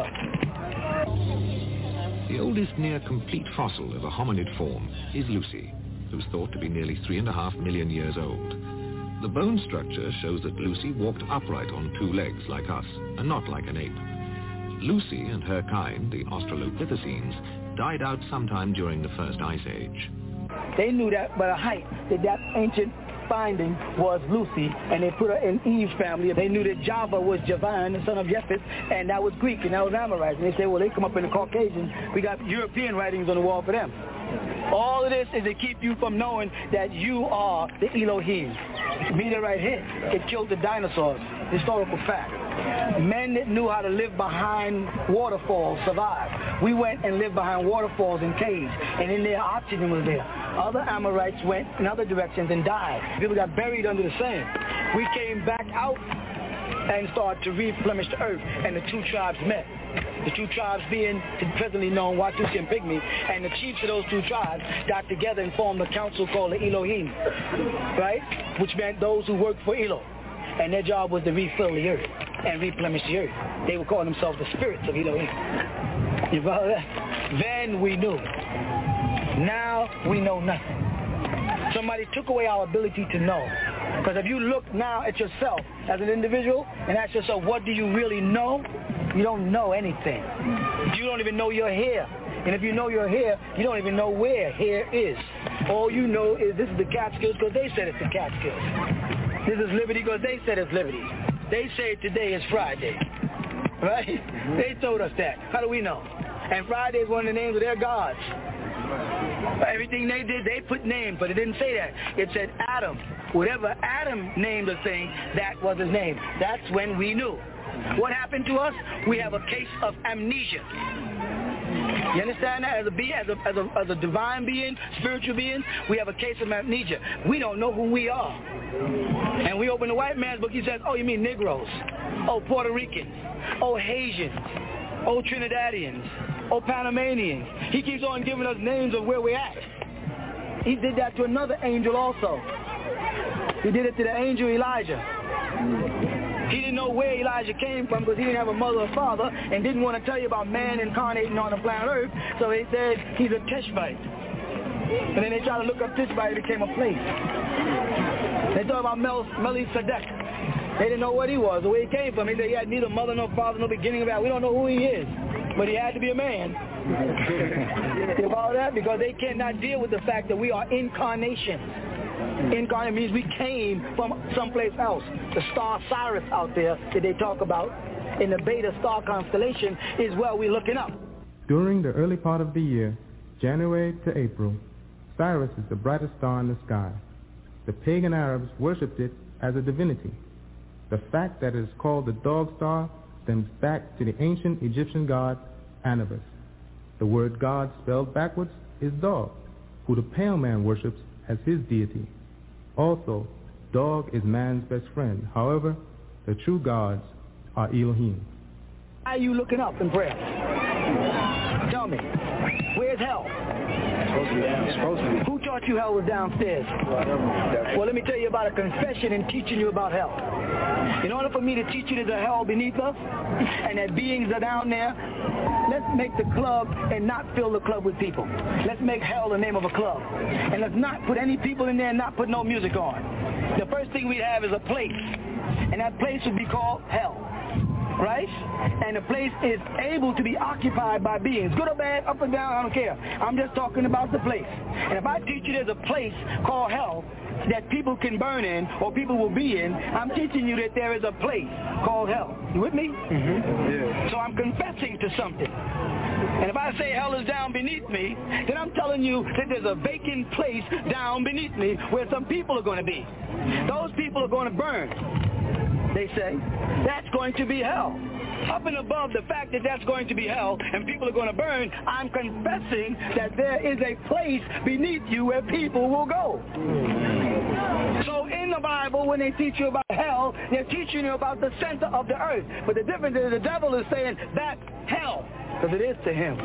The oldest near-complete fossil of a hominid form is Lucy, who's thought to be nearly 3.5 million years old. The bone structure shows that Lucy walked upright on 2 legs like us, and not like an ape. Lucy and her kind, the Australopithecines, died out sometime during the first ice age. They knew that by the height, that ancient finding was Lucy, and they put her in Eve's family. They knew that Java was Javan, the son of Japheth, and that was Greek, and that was Amorite. And they said, well, they come up in the Caucasian. We got European writings on the wall for them. All of this is to keep you from knowing that you are the Elohim. Meet it right here. It killed the dinosaurs. Historical fact. Men that knew how to live behind waterfalls survived. We went and lived behind waterfalls in caves, and in there oxygen was there. Other Amorites went in other directions and died. People got buried under the sand. We came back out and started to replenish the earth, and the 2 tribes met. The 2 tribes being presently known, Watusi and Pygmy, and the chiefs of those 2 tribes got together and formed a council called the Elohim, right? Which meant those who worked for Elo. And their job was to refill the earth and replenish the earth. They were calling themselves the spirits of Elohim. You follow that? Then we knew. Now we know nothing. Somebody took away our ability to know. Because if you look now at yourself as an individual and ask yourself, what do you really know? You don't know anything. You don't even know you're here. And if you know you're here, you don't even know where here is. All you know is this is the Catskills because they said it's the Catskills. This is liberty because they said it's liberty. They say today is Friday. Right? They told us that. How do we know? And Friday is one of the names of their gods. Everything they did, they put names, but it didn't say that. It said Adam. Whatever Adam named a thing, that was his name. That's when we knew. What happened to us? We have a case of amnesia. You understand that? As a divine being, spiritual being, we have a case of amnesia. We don't know who we are. And we open the white man's book, he says, oh, you mean Negroes? Oh, Puerto Ricans? Oh, Haitians? Oh, Trinidadians? Oh, Panamanians? He keeps on giving us names of where we're at. He did that to another angel also. He did it to the angel Elijah. He didn't know where Elijah came from because he didn't have a mother or father and didn't want to tell you about man incarnating on the planet Earth, so he said he's a Tishbite. And then they tried to look up Tishbite, it became a place. They thought about Melchizedek. They didn't know what he was, or where he came from. They said he had neither mother nor father, no beginning of that. We don't know who he is, but he had to be a man. You follow that? Because they cannot deal with the fact that we are incarnations. Incarnate means we came from someplace else. The star Sirius out there that they talk about in the Beta star constellation is where we're looking up. During the early part of the year, January to April, Sirius is the brightest star in the sky. The pagan Arabs worshipped it as a divinity. The fact that it is called the dog star stems back to the ancient Egyptian god Anubis. The word God spelled backwards is dog, who the pale man worships as his deity. Also, dog is man's best friend. However, the true gods are Elohim. Why are you looking up in prayer? Tell me, where's hell? Who taught you hell was downstairs? Well, let me tell you about a confession and teaching you about hell. In order for me to teach you there's a hell beneath us and that beings are down there, let's make the club and not fill the club with people. Let's make hell the name of a club. And let's not put any people in there and not put no music on. The first thing we have is a place. And that place would be called hell. Right? And the place is able to be occupied by beings. Good or bad, up or down, I don't care. I'm just talking about the place. And if I teach you there's a place called hell that people can burn in or people will be in, I'm teaching you that there is a place called hell. You with me? Mm-hmm. Yeah. So I'm confessing to something. And if I say hell is down beneath me, then I'm telling you that there's a vacant place down beneath me where some people are going to be. Those people are going to burn. They say, that's going to be hell. Up and above the fact that that's going to be hell and people are going to burn, I'm confessing that there is a place beneath you where people will go. So in the Bible, when they teach you about hell, they're teaching you about the center of the earth. But the difference is the devil is saying that's hell, because it is to him.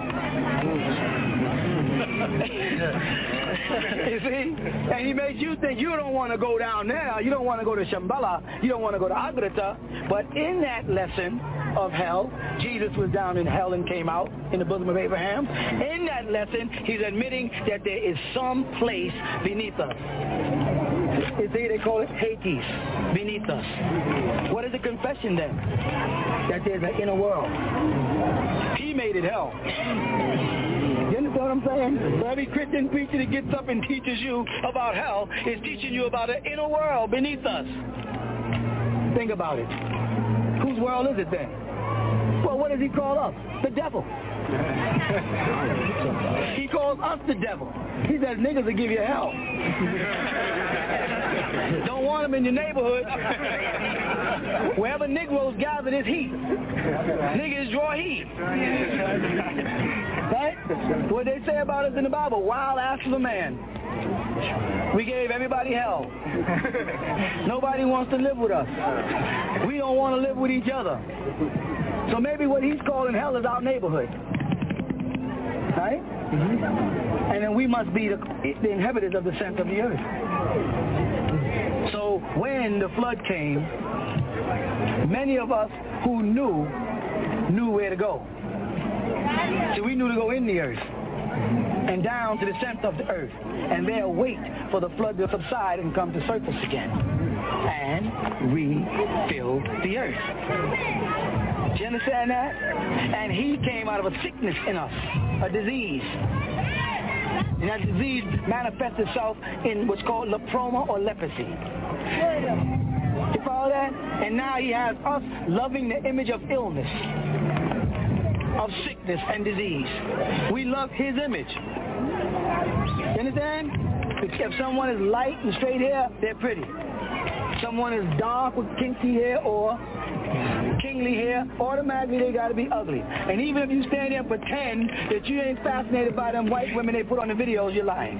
You see? And he makes you think you don't want to go down there. You don't want to go to Shambhala. You don't want to go to Agrata. But in that lesson of hell, Jesus was down in hell and came out in the bosom of Abraham. In that lesson, he's admitting that there is some place beneath us. You see, they call it Hades, beneath us. What is the confession then? That there's an inner world. He made it hell. You understand what I'm saying? So every Christian preacher that gets up and teaches you about hell is teaching you about an inner world beneath us. Think about it. Whose world is it then? Well, what does he call us? The devil. He calls us the devil. He says niggas will give you hell. Don't want them in your neighborhood. Wherever Negroes gather, there's heat. Niggas draw heat. Right? What they say about us in the Bible, wild ass of a man. We gave everybody hell. Nobody wants to live with us. We don't want to live with each other. So maybe what he's calling hell is our neighborhood. Right? Mm-hmm. And then we must be the inhabitants of the center of the earth. So when the flood came, many of us who knew where to go. So we knew to go in the earth and down to the center of the earth and there wait for the flood to subside and come to surface again and refill the earth. Do you understand that? And he came out of a sickness in us, a disease. And that disease manifests itself in what's called leproma or leprosy. You follow that? And now he has us loving the image of illness, of sickness and disease. We love his image. You understand? If someone is light and straight hair, they're pretty. Someone is dark with kinky hair or kingly hair, automatically they got to be ugly. And even if you stand there and pretend that you ain't fascinated by them white women they put on the videos, you're lying.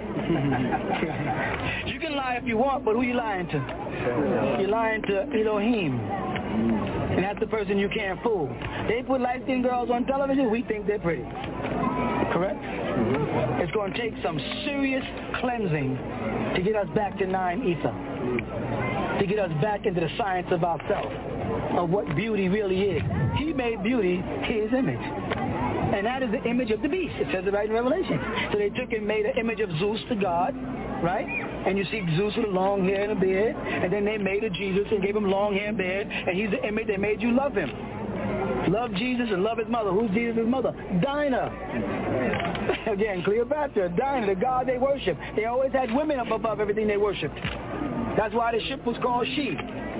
You can lie if you want, but who you lying to? You're lying to Elohim. And that's the person you can't fool. They put light-skinned girls on television, we think they're pretty. Correct? It's going to take some serious cleansing to get us back to 9 ether, to get us back into the science of ourselves, of what beauty really is. He made beauty his image. And that is the image of the beast. It says it right in Revelation. So they took and made an image of Zeus, the god, right? And you see Zeus with long hair and a beard. And then they made a Jesus and gave him long hair and beard. And he's the image. They made you love him. Love Jesus and love his mother. Who's Jesus' mother? Dinah. Again, Cleopatra, Diana, the god they worship. They always had women up above everything they worshipped. That's why the ship was called She.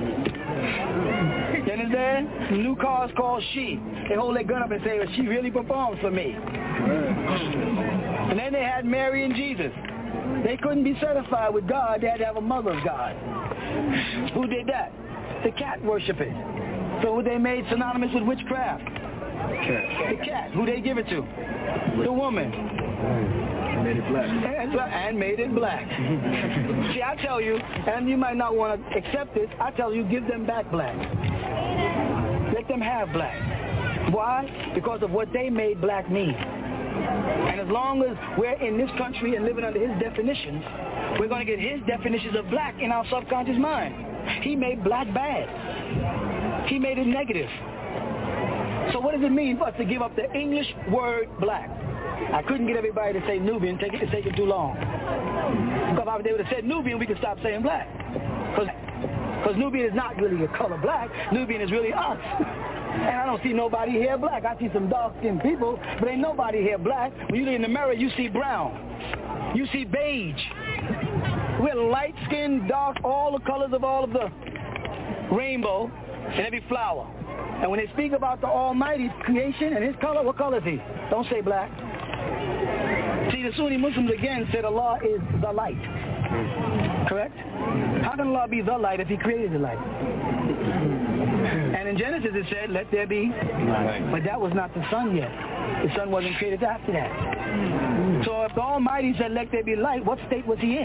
You understand? The new car's called She. They hold their gun up and say, well, she really performs for me. And then they had Mary and Jesus. They couldn't be certified with God. They had to have a mother of God. Who did that? The cat worshippers. So they made synonymous with witchcraft. The cat. Who they give it to? The woman. Made it black. And made it black. See, I tell you, and you might not want to accept this, I tell you, give them back black. Let them have black. Why? Because of what they made black mean. And as long as we're in this country and living under his definitions, we're going to get his definitions of black in our subconscious mind. He made black bad. He made it negative. So what does it mean for us to give up the English word black? I couldn't get everybody to say Nubian, it's taking too long. Because if they would have said Nubian, we could stop saying black. Because Nubian is not really a color black. Nubian is really us. And I don't see nobody here black. I see some dark-skinned people, but ain't nobody here black. When you look in the mirror, you see brown. You see beige. We're light-skinned, dark, all the colors of all of the rainbow and every flower. And when they speak about the Almighty's creation and his color, what color is he? Don't say black. See, the Sunni Muslims again said Allah is the light. Correct? How can Allah be the light if he created the light? And in Genesis it said, let there be light. But that was not the sun yet. The sun wasn't created after that. So if the Almighty said, let there be light, what state was he in?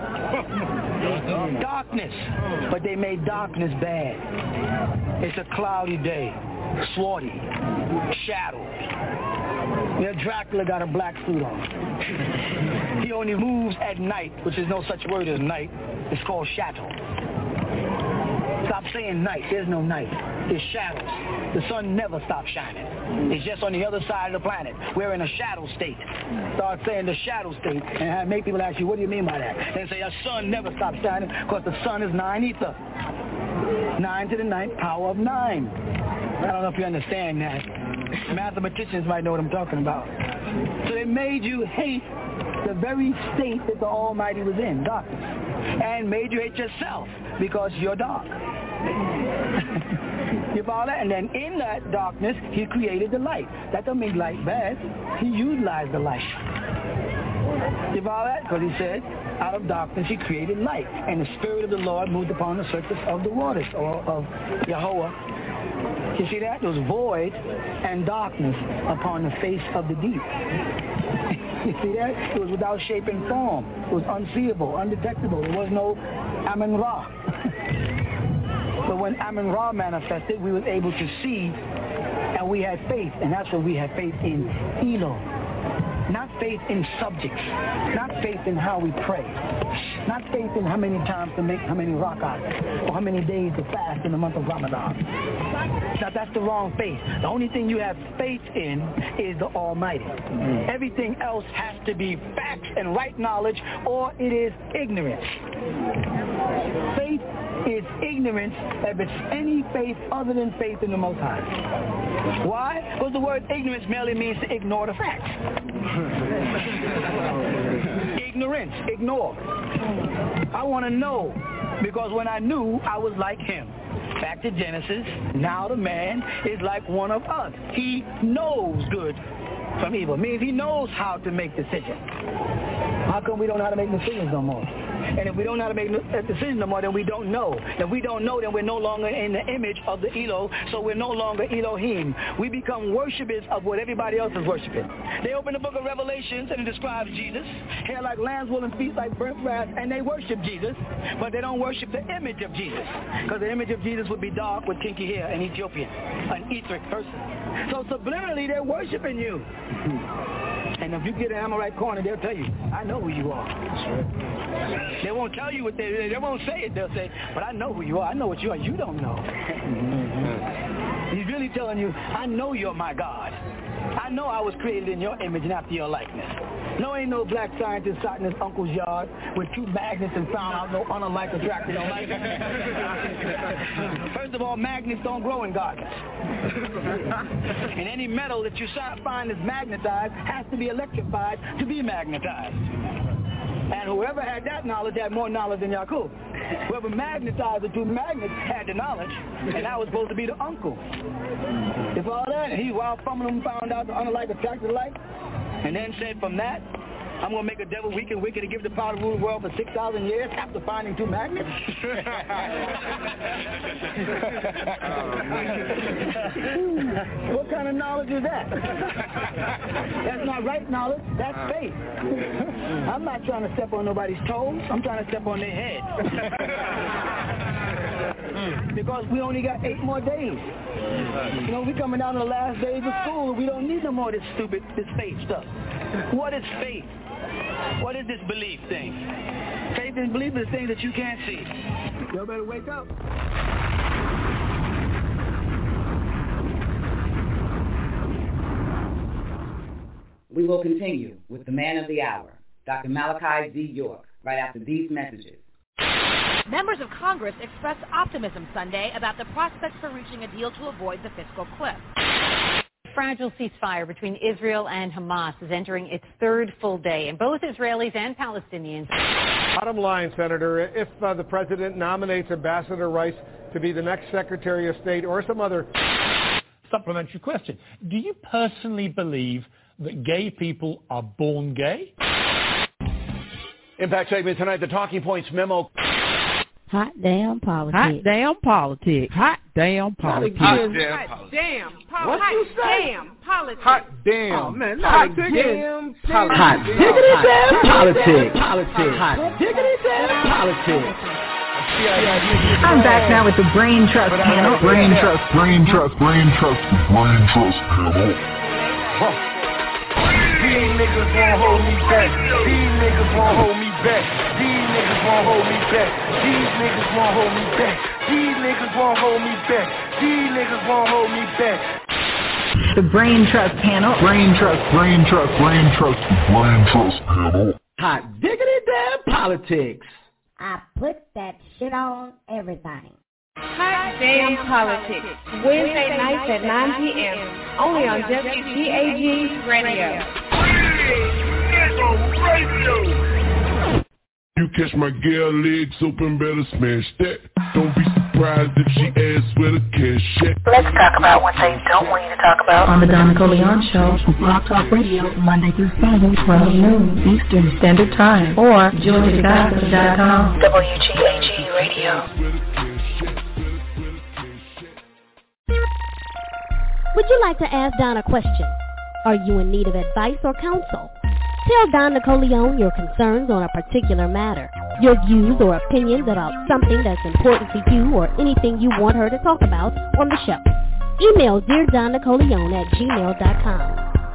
Darkness. But they made darkness bad. It's a cloudy day, swarty, shadowed. Dracula got a black suit on. He only moves at night, which is no such word as night. It's called shadow. Stop saying night. There's no night. It's shadows. The sun never stops shining. It's just on the other side of the planet. We're in a shadow state. Start saying the shadow state, and make people ask you, what do you mean by that? They say the sun never stops shining because the sun is 9 ether. 9 to the 9th power of 9. I don't know if you understand that. Mathematicians might know what I'm talking about. So they made you hate the very state that the Almighty was in, darkness, and made you hate yourself because you're dark. You follow that? And then in that darkness, he created the light. That doesn't make light bad. He utilized the light. You follow that? Because he said, out of darkness he created light. And the Spirit of the Lord moved upon the surface of the waters, or of Yahweh. You see that? There was void and darkness upon the face of the deep. You see that? It was without shape and form. It was unseeable, undetectable. There was no Amun-Ra. But when Amun-Ra manifested, we were able to see, and we had faith. And that's what we had faith in Elo. Not faith in subjects. Not faith in how we pray. Not faith in how many times to make how many rak'ahs or how many days to fast in the month of Ramadan. Now that's the wrong faith. The only thing you have faith in is the Almighty. Everything else has to be facts and right knowledge, or it is ignorance. Faith is ignorance if it's any faith other than faith in the Most High. Why? Because the word ignorance merely means to ignore the facts. Ignorance, ignore. I want to know, because when I knew, I was like him. Back to Genesis, now the man is like one of us. He knows good from evil. Means he knows how to make decisions. How come we don't know how to make decisions no more? And if we don't know how to make a decision no more, then we don't know. If we don't know, then we're no longer in the image of the Elo, so we're no longer Elohim. We become worshipers of what everybody else is worshiping. They open the book of Revelations and it describes Jesus, hair like lamb's wool and feet like burnt brass, and they worship Jesus, but they don't worship the image of Jesus, because the image of Jesus would be dark with kinky hair, an Ethiopian, an etheric person. So subliminally, they're worshiping you. And if you get an Amorite corner, they'll tell you, I know who you are. They won't tell you what they won't say it. They'll say, but I know who you are. I know what you are. You don't know. He's really telling you, I know you're my God. I know I was created in your image and after your likeness. No, ain't no black scientist sat in his uncle's yard with 2 magnets and found out no unlike attracted on light. First of all, magnets don't grow in gardens. And any metal that you find is magnetized has to be electrified to be magnetized. And whoever had that knowledge had more knowledge than Yakub. Whoever magnetized the 2 magnets had the knowledge, and that was supposed to be the uncle. If all that, and he while fumbling found out the unlike attracted alike, and then said from that, I'm going to make a devil weak and wicked and give the power to rule the world for 6,000 years after finding 2 magnets? What kind of knowledge is that? That's not right knowledge. That's faith. I'm not trying to step on nobody's toes. I'm trying to step on their head. Because we only got 8 more days. You know, we're coming down to the last days of school. We don't need no more of this stupid, this faith stuff. What is faith? What is this belief thing? Faith and belief is things that you can't see. Y'all better wake up. We will continue with the man of the hour, Dr. Malachi Z. York, right after these messages. Members of Congress expressed optimism Sunday about the prospects for reaching a deal to avoid the fiscal cliff. Fragile ceasefire between Israel and Hamas is entering its 3rd full day, and both Israelis and Palestinians. Bottom line, Senator, if the president nominates Ambassador Rice to be the next Secretary of State or some other... Supplementary question. Do you personally believe that gay people are born gay? Impact segment tonight, the Talking Points memo. Hot damn politics. Hot damn politics. Hot damn politics. Hot damn politics. What hot you say? damn politics. Hot damn. Oh, man, hot damn politics. Hot diggity damn politics. Hot diggity damn politics. I'm back now with the Brain Trust panel. Brain Trust panel. These niggas won't hold me back. These niggas won't hold me back. These niggas won't hold me back. These niggas won't hold me back. These niggas won't hold me back. These niggas won't hold me back. The Brain Trust panel. Brain Trust panel. Hot diggity damn politics. I put that shit on everything. Hot damn politics. Wednesday nights at 9 p.m. Only on WGAG Radio. You catch my girl legs open, better smash that. Don't be surprised if she asks where the cash at. Let's talk about what they don't want you to talk about. On the Don Nicoleon Show, Blog Talk Radio, Monday through Friday, 12 noon Eastern Standard Time, or JoyToGospel.com. WGAG Radio. Would you like to ask Don a question? Are you in need of advice or counsel? Tell Don Nicoleon your concerns on a particular matter, your views or opinions about something that's important to you, or anything you want her to talk about on the show. Email dearDonNicoleon@gmail.com.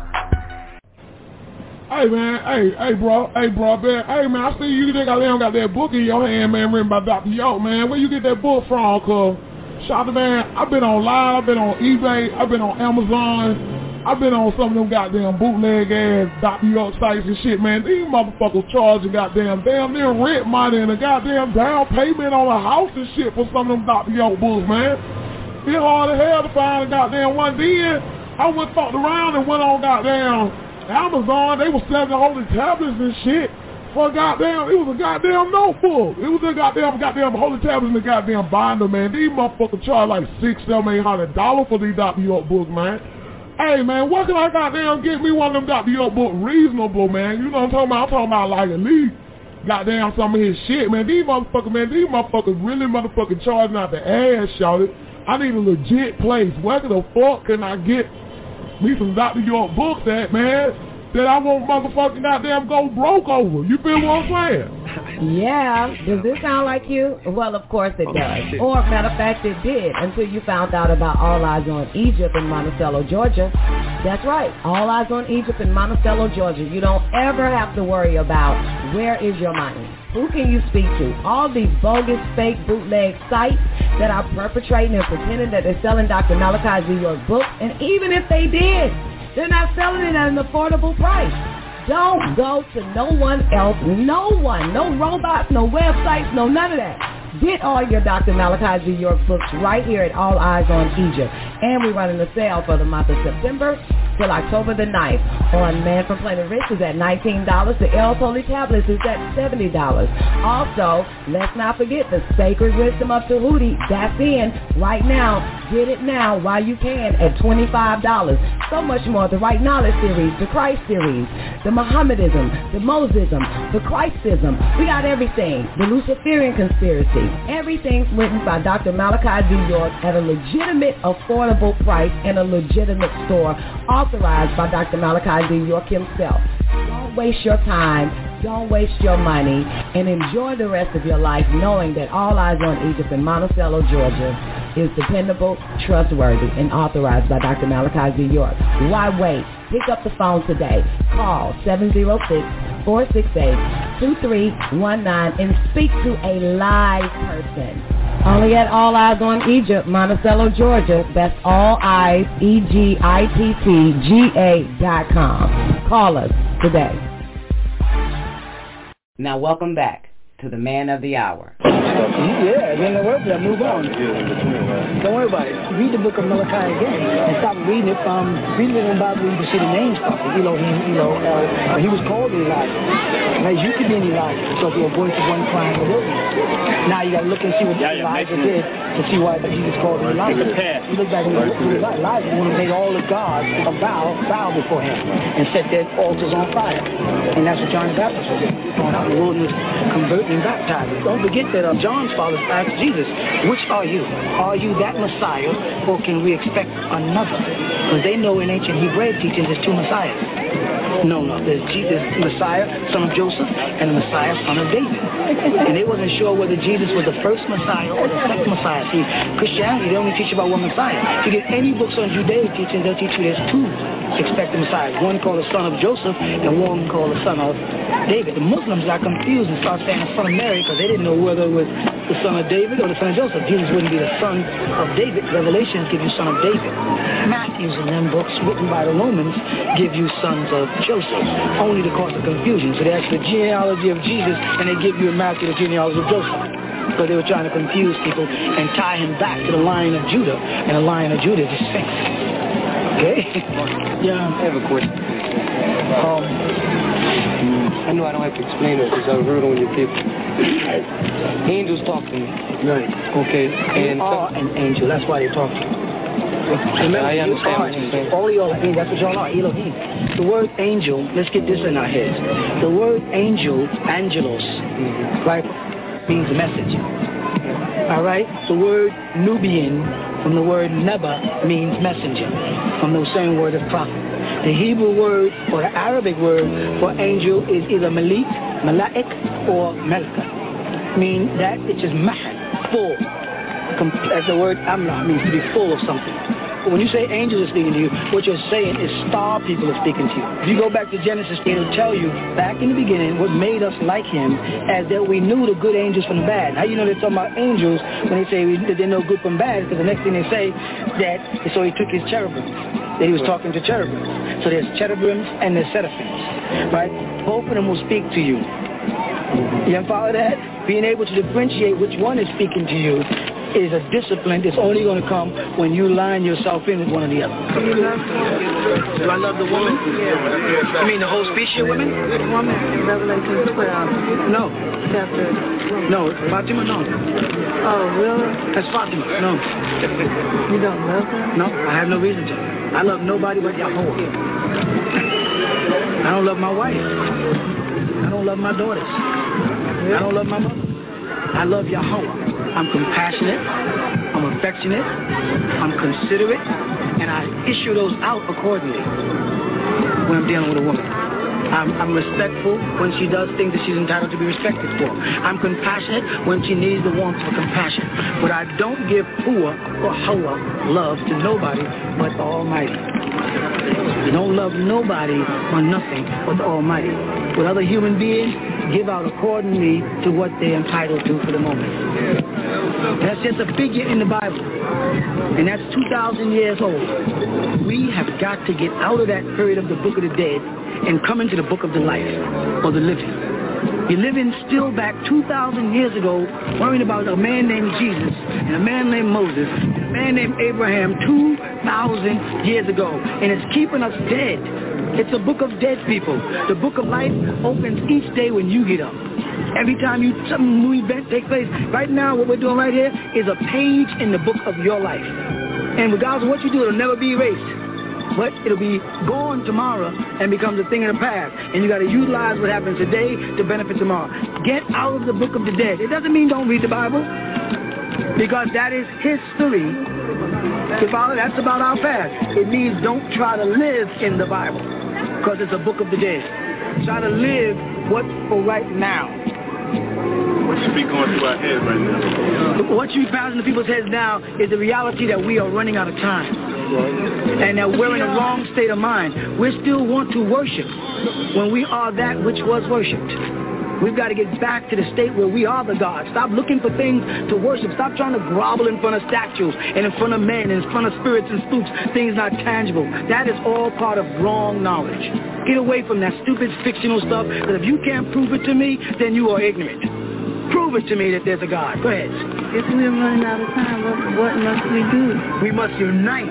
Hey man, hey bro, man. Hey man, I see you got that book in your hand, man, written by Dr. York, man. Where you get that book from, cuz? Shout out, man. I've been online, I've been on eBay, I've been on Amazon. I've been on some of them goddamn bootleg ass Dr. York sites and shit, man. These motherfuckers charging damn near rent money and a goddamn down payment on a house and shit for some of them Dr. York books, man. It's hard as hell to find a goddamn one. Then I went fucked around and went on goddamn Amazon. They were selling holy tablets and shit for goddamn, it was a goddamn notebook. It was a goddamn holy tablets and a goddamn binder, man. These motherfuckers charge like $600-$800 for these Dr. York books, man. Hey, man, what can I goddamn get me one of them Dr. York books reasonable, man? You know what I'm talking about? I'm talking about like at least goddamn some of his shit, man. These motherfuckers really motherfucking charging out the ass, shawty. I need a legit place. Where the fuck can I get me some Dr. York books at, man, that I won't motherfucking goddamn go broke over? You feel what I'm saying? Yeah. Does this sound like you? Well, of course it does. Or, matter of fact, it did until you found out about All Eyes on Egypt in Monticello, Georgia. That's right. All Eyes on Egypt in Monticello, Georgia. You don't ever have to worry about where is your money. Who can you speak to? All these bogus, fake, bootleg sites that are perpetrating and pretending that they're selling Dr. Malachi Z. York books. And even if they did, they're not selling it at an affordable price. Don't go to no one else, no robots, no websites, no none of that. Get all your Dr. Malachi Z. York books right here at All Eyes on Egypt. And we're running a sale for the month of September till October the 9th. On Man from Planet Rich is at $19. The L's Holy Tablets is at $70. Also, let's not forget the Sacred Wisdom of Tahuti. That's in right now. Get it now while you can at $25. So much more. The Right Knowledge series, the Christ series, the Mohammedism, the Mosism, the Christism. We got everything. The Luciferian conspiracy. Everything's written by Dr. Malachi Z. York at a legitimate, affordable price in a legitimate store authorized by Dr. Malachi Z. York himself. Don't waste your time. Don't waste your money. And enjoy the rest of your life knowing that All Eyes on Egypt in Monticello, Georgia is dependable, trustworthy, and authorized by Dr. Malachi Z. York. Why wait? Pick up the phone today. Call 706-468-2319 and speak to a live person. Only at All Eyes on Egypt, Monticello, Georgia. That's All Eyes, EGITTGA.com. Call us today. Now welcome back to the Man of the Hour. Yeah, then the word move on. Don't worry about it. Read the book of Malachi again and stop reading it from reading it in the Bible. You can see the names properly. He was called Elijah. Now you could be an Elijah because your voice is one crying in the wilderness. Now you got to look and see what Elijah did to see why Jesus called him Elijah. You look back and look at Elijah when he made all the gods bow before him and set their altars on fire. And that's what John the Baptist was doing. Going out in the wilderness, converting and baptizing. Don't forget that John's followers asked Jesus, which are you? Are you that Messiah, or can we expect another? Because they know in ancient Hebraic teachings there's two Messiahs. No, there's Jesus, Messiah, son of Joseph, and the Messiah, son of David. And they wasn't sure whether Jesus was the first Messiah or the second Messiah. See, Christianity, they only teach about one Messiah. If you get any books on Judaic teachings, they'll teach you there's two expected Messiahs. One called the son of Joseph, and one called the son of David. The Muslims got confused and started saying the son of Mary because they didn't know whether it was the son of David or the son of Joseph. Jesus wouldn't be the son of David. Revelations give you son of David. Matthew's and them books written by the Romans give you sons of Joseph, only to cause the confusion. So they ask the genealogy of Jesus, and they give you in Matthew the genealogy of Joseph. Because they were trying to confuse people and tie him back to the Lion of Judah, and the Lion of Judah is the Sphinx. Okay? Yeah. I have a question. I know I don't have to explain it because I heard on your tape. Angels talk to me. Right. Okay. And you are an angel. That's why they talk to you. Remember, I understand what you're saying. All y'all, that's what y'all are, Elohim. The word angel, let's get this in our heads. The word angel, angelos, right, means message. All right? The word Nubian from the word Neba means messenger, from the same word of prophet. The Hebrew word or the Arabic word for angel is either Malik, Mala'ik, or Melka. Meaning that which is mahal, full. As the word Amla means to be full of something. But when you say angels are speaking to you, what you're saying is star people are speaking to you. If you go back to Genesis, it'll tell you back in the beginning what made us like him, as that we knew the good angels from the bad. How you know they're talking about angels when they say that they know good from bad? Because the next thing they say that so he took his cherubims, that he was talking to cherubims. So there's cherubims and there's seraphims, right? Both of them will speak to you. You follow that? Being able to differentiate which one is speaking to you is a discipline that's only going to come when you line yourself in with one or the other. Do I love the woman? Yeah. You mean the whole species of women? The woman in Revelation 12. No. Chapter. No, Fatima, no. Oh, really? That's Fatima, no. You don't love her? No, I have no reason to. I love nobody but Yahweh. I don't love my wife. I don't love my daughters. I don't love my mother. I love Yahweh. I'm compassionate, I'm affectionate, I'm considerate, and I issue those out accordingly when I'm dealing with a woman. I'm respectful when she does things that she's entitled to be respected for. I'm compassionate when she needs the warmth of compassion. But I don't give Pua or Hawa love to nobody but the Almighty. You don't love nobody or nothing but the Almighty. With other human beings, give out accordingly to what they're entitled to for the moment. That's just a figure in the Bible, and that's 2,000 years old. We have got to get out of that period of the book of the dead and come into the book of the life, or the living. You're living still back 2,000 years ago, worrying about a man named Jesus, and a man named Moses, and a man named Abraham 2,000 years ago, and it's keeping us dead. It's a book of dead people. The book of life opens each day when you get up. Every time some new event takes place. Right now, what we're doing right here is a page in the book of your life. And regardless of what you do, it'll never be erased. But it'll be gone tomorrow and becomes a thing of the past. And you got to utilize what happens today to benefit tomorrow. Get out of the book of the dead. It doesn't mean don't read the Bible, because that is history. That's about our past. It means don't try to live in the Bible, because it's a book of the dead. Try to live what's for right now. What should be going through our heads right now? What should be passing to people's heads now is the reality that we are running out of time. And that we're in a wrong state of mind. We still want to worship when we are that which was worshipped. We've got to get back to the state where we are the God. Stop looking for things to worship. Stop trying to grovel in front of statues and in front of men and in front of spirits and spooks, things not tangible. That is all part of wrong knowledge. Get away from that stupid fictional stuff, that if you can't prove it to me, then you are ignorant. Prove it to me that there's a God. Go ahead. If we're running out of time, what must we do? We must unite.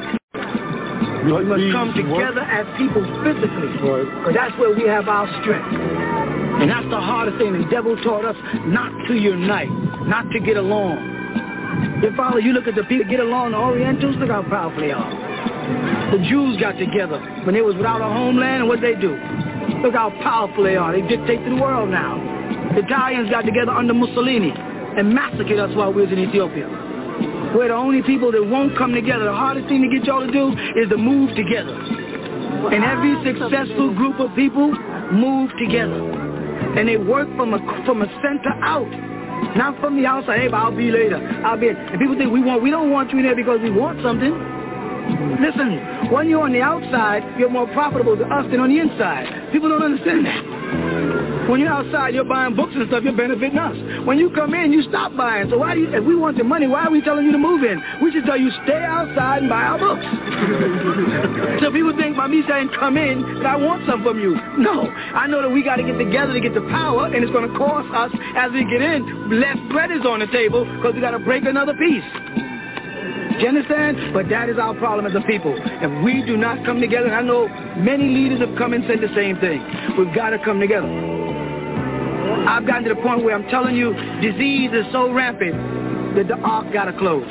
We must come together as people physically. Because that's where we have our strength. And that's the hardest thing. The devil taught us not to unite, not to get along. Your father, you look at the people that get along, the Orientals, look how powerful they are. The Jews got together when they was without a homeland, and what they do? Look how powerful they are. They dictate to the world now. The Italians got together under Mussolini and massacred us while we was in Ethiopia. We're the only people that won't come together. The hardest thing to get y'all to do is to move together. And every successful group of people move together. And they work from a center out, not from the outside. Hey, but I'll be later. I'll be. And people think we don't want you in there because we want something. Listen, when you're on the outside, you're more profitable to us than on the inside. People don't understand that. When you're outside, you're buying books and stuff, you're benefiting us. When you come in, you stop buying. So why do you, if we want the money, why are we telling you to move in? We should tell you stay outside and buy our books. So people think by me saying come in, that I want something from you. No, I know that we got to get together to get the power, and it's going to cost us as we get in. Less bread is on the table because we got to break another piece. Do you understand? But that is our problem as a people. If we do not come together, and I know many leaders have come and said the same thing, we've got to come together. I've gotten to the point where I'm telling you, disease is so rampant that the ark got to close.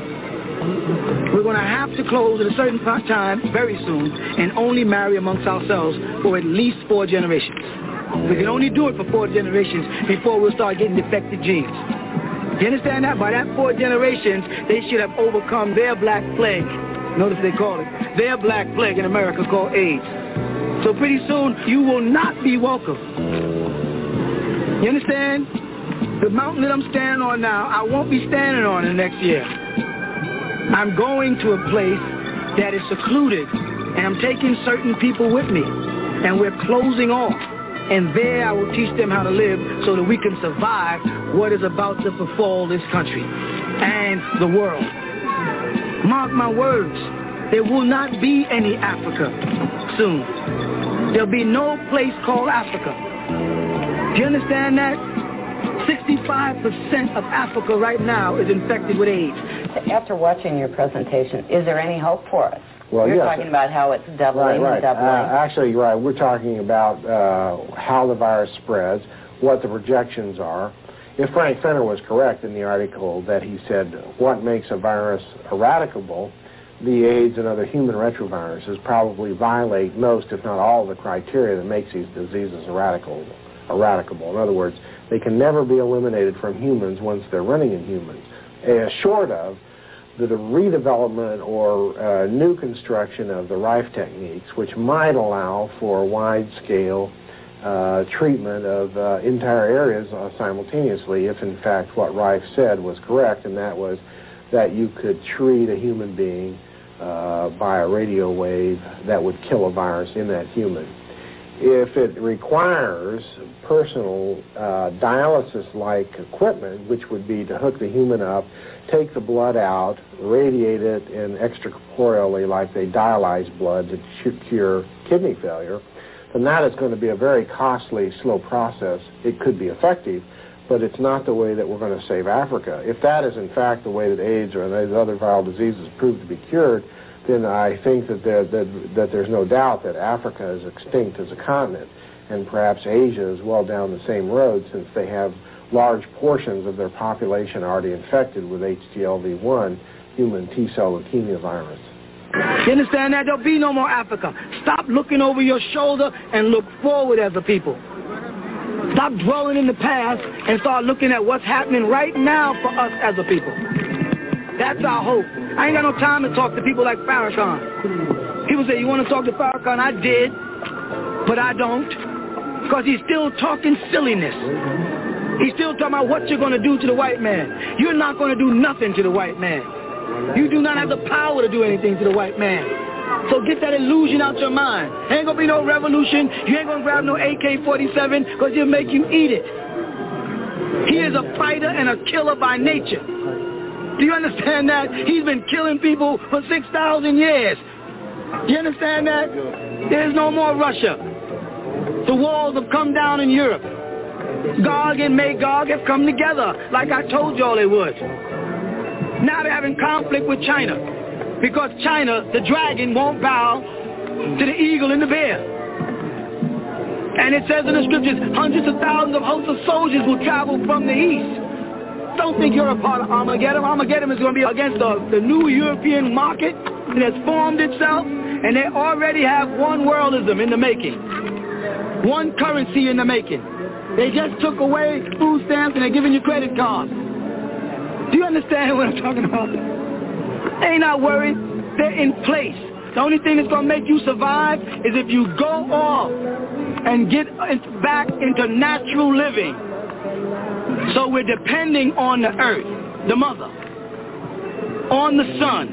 We're going to have to close at a certain time very soon and only marry amongst ourselves for at least 4 generations. We can only do it for 4 generations before we'll start getting defective genes. You understand that? By that 4 generations, they should have overcome their black plague. Notice they call it their black plague in America called AIDS. So pretty soon, you will not be welcome. You understand? The mountain that I'm standing on now, I won't be standing on in the next year. I'm going to a place that is secluded, and I'm taking certain people with me, and we're closing off. And there I will teach them how to live so that we can survive what is about to befall this country and the world. Mark my words, there will not be any Africa soon. There'll be no place called Africa. Do you understand that? 65% of Africa right now is infected with AIDS. After watching your presentation, is there any hope for us? Well, You're talking about how it's doubling and doubling. Actually, right. We're talking about how the virus spreads, what the projections are. If Frank Fenner was correct in the article that he said what makes a virus eradicable, the AIDS and other human retroviruses probably violate most, if not all, of the criteria that makes these diseases eradicable. In other words, they can never be eliminated from humans once they're running in humans, short of the redevelopment or new construction of the Rife techniques, which might allow for wide-scale treatment of entire areas simultaneously, if in fact what Rife said was correct, and that was that you could treat a human being by a radio wave that would kill a virus in that human. If it requires personal dialysis-like equipment, which would be to hook the human up, take the blood out, radiate it in extracorporeally like they dialyze blood to cure kidney failure, then that is going to be a very costly, slow process. It could be effective, but it's not the way that we're going to save Africa. If that is, in fact, the way that AIDS or those other viral diseases prove to be cured, then I think that there's no doubt that Africa is extinct as a continent, and perhaps Asia is well down the same road, since they have large portions of their population already infected with HTLV1, human T-cell leukemia virus. You understand that? There'll be no more Africa. Stop looking over your shoulder and look forward as a people. Stop dwelling in the past and start looking at what's happening right now for us as a people. That's our hope. I ain't got no time to talk to people like Farrakhan. People say, you want to talk to Farrakhan? I did, but I don't, because he's still talking silliness. He's still talking about what you're going to do to the white man. You're not going to do nothing to the white man. You do not have the power to do anything to the white man. So get that illusion out your mind. Ain't going to be no revolution. You ain't going to grab no AK-47 because he'll make you eat it. He is a fighter and a killer by nature. Do you understand that? He's been killing people for 6,000 years. Do you understand that? There's no more Russia. The walls have come down in Europe. Gog and Magog have come together, like I told y'all they would. Now they're having conflict with China, because China, the dragon, won't bow to the eagle and the bear. And it says in the scriptures, hundreds of thousands of hosts of soldiers will travel from the east. Don't think you're a part of Armageddon. Armageddon is going to be against the new European market that has formed itself, and they already have one worldism in the making, one currency in the making. They just took away food stamps and they're giving you credit cards. Do you understand what I'm talking about? They ain't not worried. They're in place. The only thing that's going to make you survive is if you go off and get back into natural living. So we're depending on the earth, the mother, on the sun.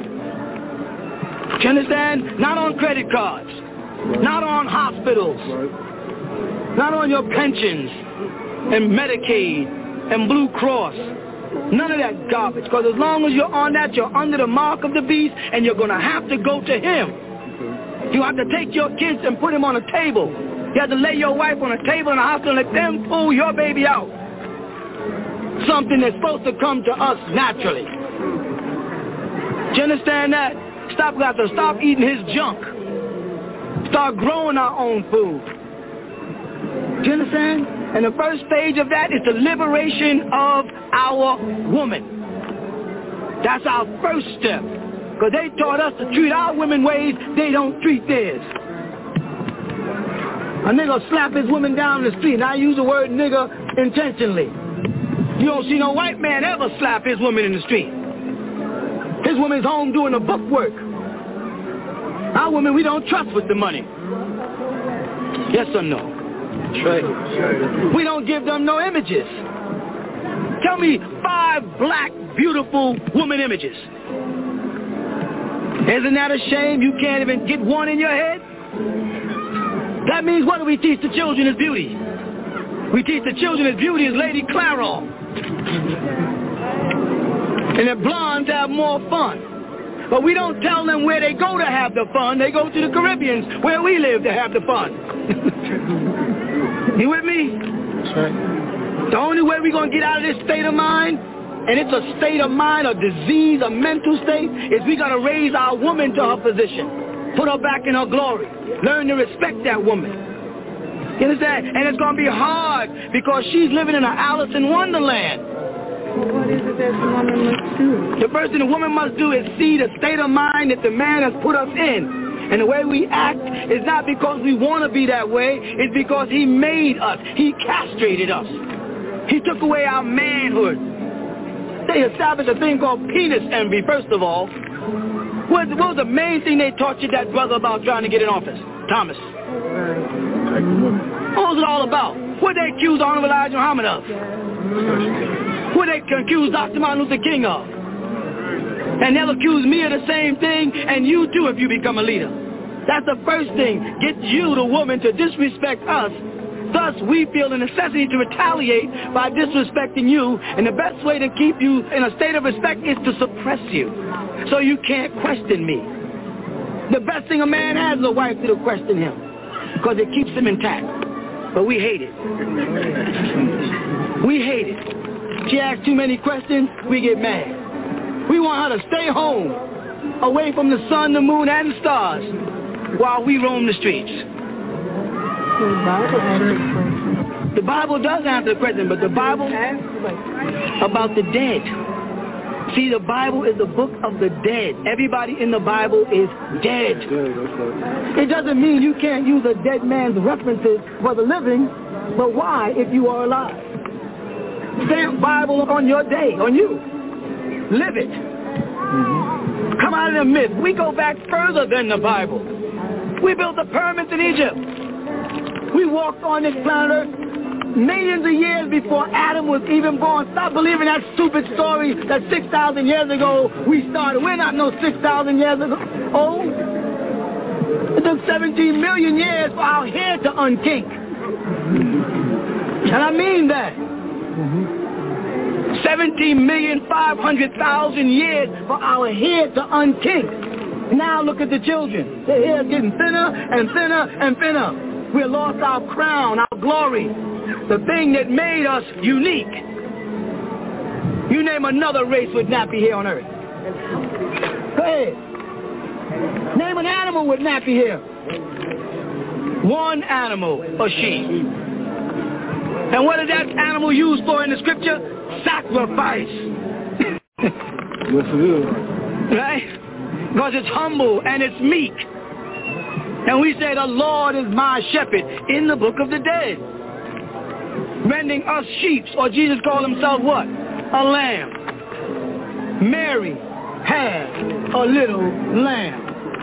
Do you understand? Not on credit cards, not on hospitals, not on your pensions and Medicaid and Blue Cross. None of that garbage, because as long as you're on that, you're under the mark of the beast, and you're going to have to go to him. You have to take your kids and put them on a table. You have to lay your wife on a table in a hospital and let them pull your baby out. Something that's supposed to come to us naturally. Do you understand that? We have to stop eating his junk. Start growing our own food. Do you understand? And the first stage of that is the liberation of our woman. That's our first step. Because they taught us to treat our women ways they don't treat theirs. A nigga slap his woman down the street, and I use the word nigga intentionally. You don't see no white man ever slap his woman in the street. His woman's home doing the book work. Our women we don't trust with the money. Yes or no? That's right. We don't give them no images. Tell me 5 black, beautiful woman images. Isn't that a shame you can't even get one in your head? That means what do we teach the children as beauty? We teach the children as beauty as Lady Clairol. And the blondes have more fun. But we don't tell them where they go to have the fun. They go to the Caribbeans, where we live, to have the fun. You with me? That's right. The only way we're going to get out of this state of mind, and it's a state of mind, a disease, a mental state, is we got to raise our woman to her position. Put her back in her glory. Learn to respect that woman. You understand? And it's going to be hard because she's living in an Alice in Wonderland. What is it that the woman must do? The first thing the woman must do is see the state of mind that the man has put us in. And the way we act is not because we want to be that way. It's because he made us. He castrated us. He took away our manhood. They established a thing called penis envy, first of all. What was the main thing they taught you, that brother, about trying to get in office? Thomas. What was it all about? What they accused Honorable Elijah Muhammad of? What they accused Dr. Martin Luther King of? And they'll accuse me of the same thing, and you too if you become a leader. That's the first thing. Get you, the woman, to disrespect us. Thus, we feel the necessity to retaliate by disrespecting you, and the best way to keep you in a state of respect is to suppress you, so you can't question me. The best thing a man has is a wife to question him, because it keeps him intact. But we hate it. We hate it. She asks too many questions, we get mad. We want her to stay home, away from the sun, the moon, and the stars, while we roam the streets. The Bible does answer the question, but the Bible about the dead. See, the Bible is the book of the dead. Everybody in the Bible is dead. It doesn't mean you can't use a dead man's references for the living, but why if you are alive? Stamp Bible on your day, on you. Live it. Come out of the myth. We go back further than the Bible. We built the pyramids in Egypt. We walked on this planet Earth millions of years before Adam was even born. Stop believing that stupid story that 6,000 years ago we started. We're not no 6,000 years ago. Oh, it took 17 million years for our hair to unkink. And I mean that. 17,500,000 years for our hair to unkink. Now look at the children. Their hair is getting thinner and thinner and thinner. We lost our crown, our glory, the thing that made us unique. You name another race with nappy hair on earth. Go ahead. Name an animal with nappy hair. One animal, a sheep. And what is that animal used for in the scripture? Sacrifice. Yes, it is. Right? Because it's humble and it's meek. And we say the Lord is my shepherd in the book of the dead. Rending us sheep, or Jesus called himself what? A lamb. Mary had a little lamb.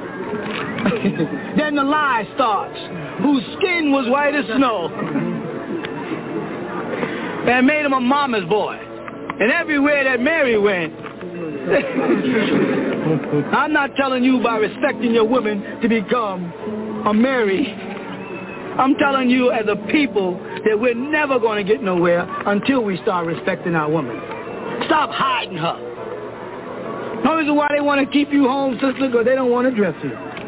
Then the lie starts, whose skin was white as snow. And made him a mama's boy. And everywhere that Mary went, I'm not telling you by respecting your women to become a Mary. I'm telling you as a people that we're never going to get nowhere until we start respecting our women. Stop hiding her. No reason why they want to keep you home, sister, because they don't want to dress you.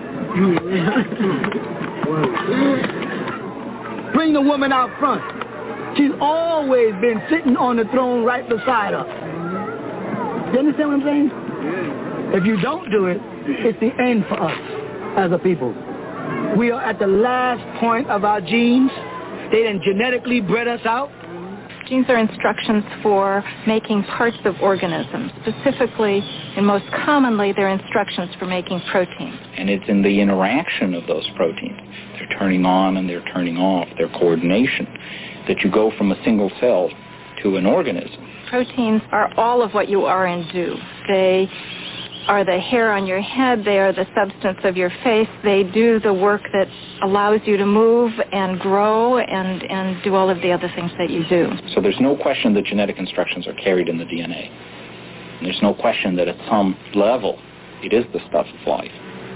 Bring the woman out front. She's always been sitting on the throne right beside us. You understand what I'm saying? If you don't do it, it's the end for us as a people. We are at the last point of our genes. They done genetically bred us out. Genes are instructions for making parts of organisms. Specifically, and most commonly, they're instructions for making proteins. And it's in the interaction of those proteins. They're turning on and they're turning off, their coordination, that you go from a single cell to an organism. Proteins are all of what you are and do. They are the hair on your head. They are the substance of your face. They do the work that allows you to move and grow and do all of the other things that you do. So there's no question that genetic instructions are carried in the DNA. And there's no question that at some level it is the stuff of life.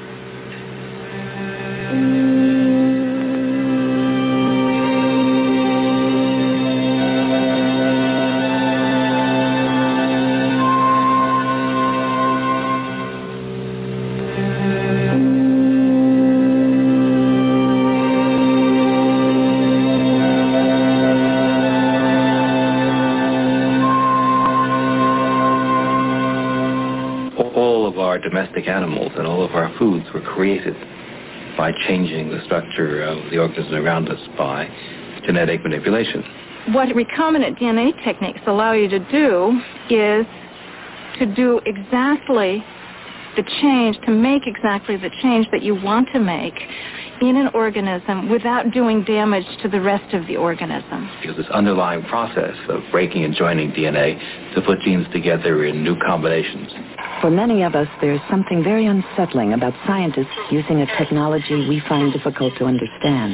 Domestic animals and all of our foods were created by changing the structure of the organisms around us by genetic manipulation. What recombinant DNA techniques allow you to do is to do exactly the change, to make exactly the change that you want to make in an organism without doing damage to the rest of the organism. Because this underlying process of breaking and joining DNA to put genes together in new combinations. For many of us, there's something very unsettling about scientists using a technology we find difficult to understand.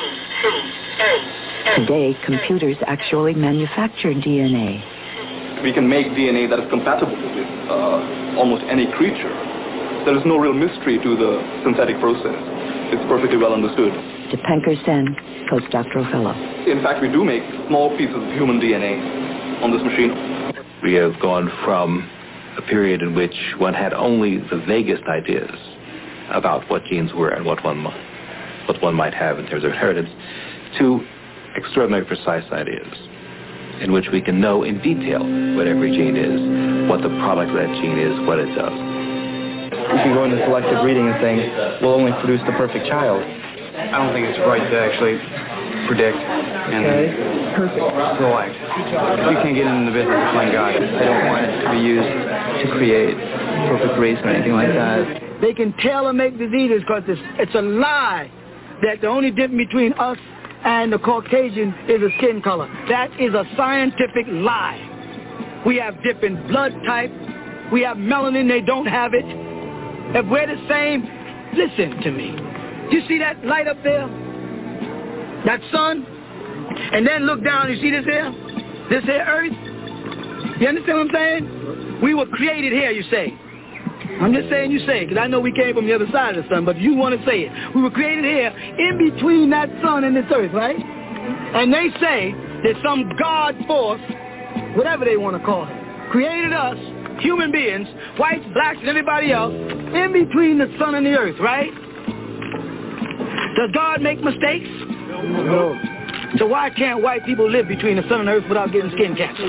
Today, computers actually manufacture DNA. We can make DNA that is compatible with almost any creature. There is no real mystery to the synthetic process. it's perfectly well understood. Dipankar Sen, postdoctoral fellow. In fact, we do make small pieces of human DNA on this machine. We have gone from a period in which one had only the vaguest ideas about what genes were and what one might have in terms of inheritance, to extraordinarily precise ideas in which we can know in detail what every gene is, what the product of that gene is, what it does. We can go into selective breeding and saying we'll only produce the perfect child. I don't think it's right to actually predict and select. You can't get into the business of playing God. I don't want it to be used to create a perfect race or anything like that. They can tailor-make diseases because it's a lie that the only difference between us and the Caucasian is a skin color. That is a scientific lie. We have different blood types. We have melanin. They don't have it. If we're the same, listen to me. You see that light up there? That sun? And then look down, you see this here? This here earth? You understand what I'm saying? We were created here, you say. I'm just saying you say it, because I know we came from the other side of the sun, but you want to say it. We were created here in between that sun and this earth, right? And they say that some God force, whatever they want to call it, created us, human beings, whites, blacks, and everybody else, in between the sun and the earth, right? Does God make mistakes? No. So why can't white people live between the sun and the earth without getting skin cancer?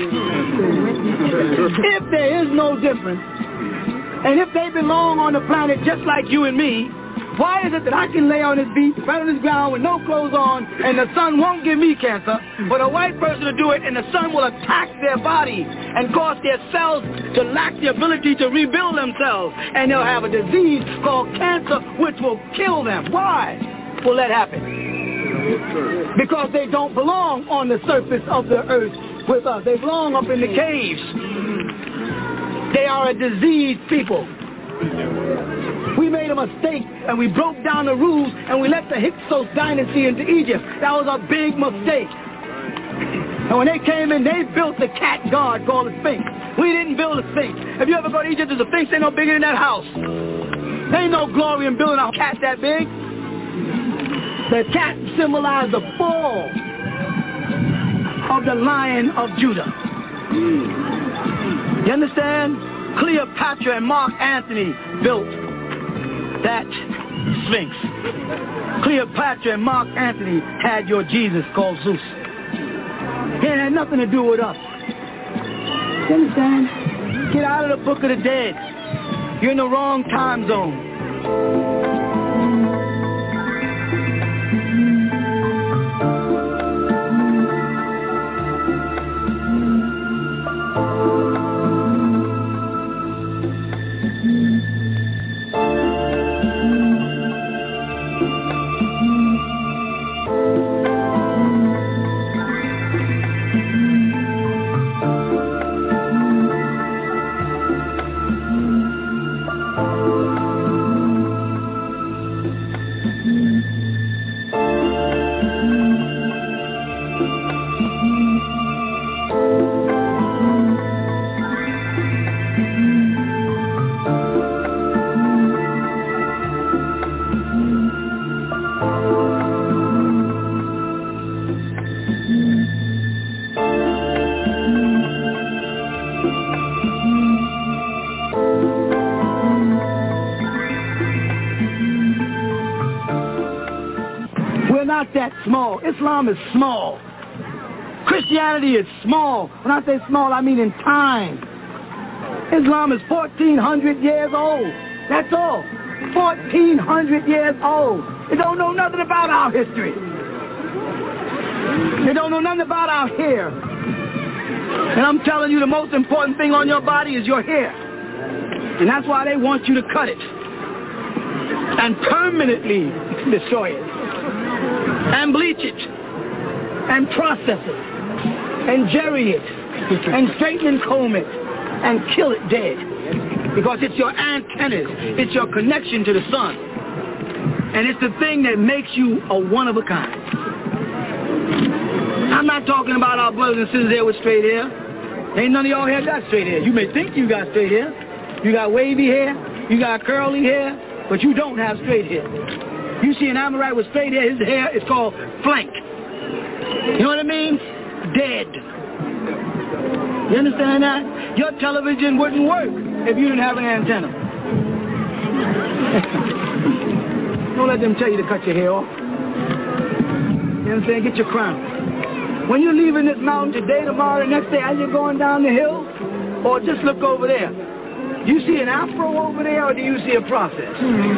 If there is no difference, and if they belong on the planet just like you and me, why is it that I can lay on this beach, right on this ground with no clothes on, and the sun won't give me cancer, but a white person will do it, and the sun will attack their body and cause their cells to lack the ability to rebuild themselves, and they'll have a disease called cancer, which will kill them. Why will that happen? Because they don't belong on the surface of the earth with us. They belong up in the caves. They are a diseased people. We made a mistake, and we broke down the rules, and we let the Hyksos dynasty into Egypt. That was a big mistake. And when they came in, they built the cat god called the Sphinx. We didn't build a Sphinx. If you ever go to Egypt, the Sphinx ain't no bigger than that house. There ain't no glory in building a cat that big. The cat symbolized the fall of the Lion of Judah. You understand? Cleopatra and Mark Antony built that Sphinx. Cleopatra and Mark Antony had your Jesus called Zeus. It had nothing to do with us. You understand? Get out of the book of the dead. You're in the wrong time zone. That small. Islam is small. Christianity is small. When I say small, I mean in time. Islam is 1,400 years old. That's all. 1,400 years old. They don't know nothing about our history. They don't know nothing about our hair. And I'm telling you, the most important thing on your body is your hair. And that's why they want you to cut it and permanently destroy it, and bleach it, and process it, and jerry it, and straighten and comb it, and kill it dead. Because it's your antennas, it's your connection to the sun, and it's the thing that makes you a one of a kind. I'm not talking about our brothers and sisters there with straight hair. Ain't none of y'all here got straight hair. You may think you got straight hair. You got wavy hair, you got curly hair, but you don't have straight hair. You see an Amorite with straight hair, his hair is called flank. You know what it means? Dead. You understand that? Your television wouldn't work if you didn't have an antenna. Don't let them tell you to cut your hair off. You know what I'm saying? Get your crown. When you're leaving this mountain today, tomorrow, the next day, as you're going down the hill, or just look over there. Do you see an afro over there, or do you see a process?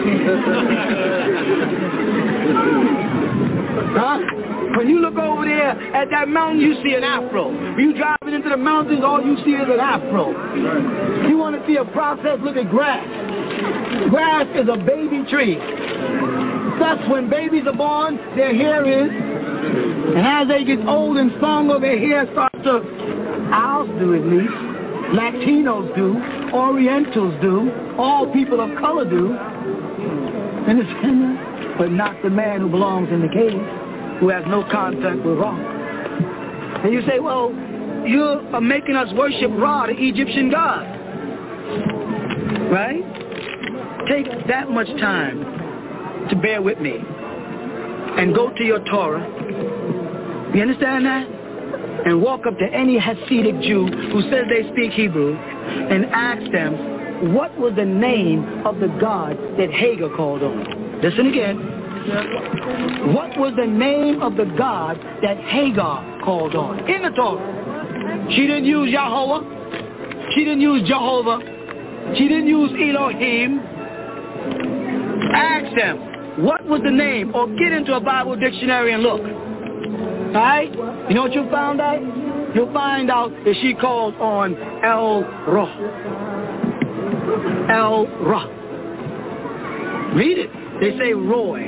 Huh? When you look over there at that mountain, you see an afro. When you driving into the mountains, all you see is an afro. You want to see a process, look at grass. Grass is a baby tree. Thus, when babies are born, their hair is, and as they get old and stronger, their hair starts to, owls do at least, Latinos do, Orientals do, all people of color do, understand? But not the man who belongs in the cave, who has no contact with Ra. And you say, well, you are making us worship Ra, the Egyptian god. Right? Take that much time to bear with me and go to your Torah. You understand that? And walk up to any Hasidic Jew who says they speak Hebrew and ask them, what was the name of the god that Hagar called on? Listen again. What was the name of the god that Hagar called on? In the Torah. She didn't use Yahweh. She didn't use Jehovah. She didn't use Elohim. Ask them, what was the name? Or get into a Bible dictionary and look. Alright? You know what you found out? You'll find out that she called on El-Roi. El-Roi. Read it. They say Roy.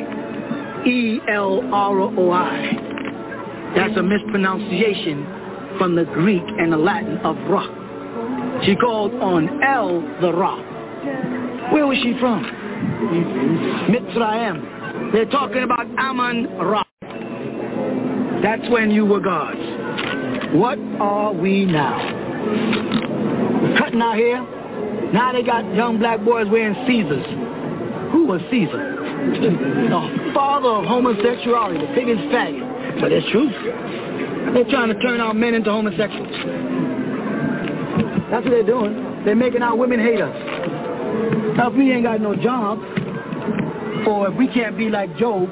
E-L-R-O-I. That's a mispronunciation from the Greek and the Latin of Ra. She called on El the Ra. Where was she from? Mitzrayim. They're talking about Ammon Ra. That's when you were gods. What are we now? We're cutting our hair. Now they got young black boys wearing Caesars. Who was Caesar? The father of homosexuality, the biggest faggot. But it's true. They're trying to turn our men into homosexuals. That's what they're doing. They're making our women hate us. Now if we ain't got no jobs, or if we can't be like Job,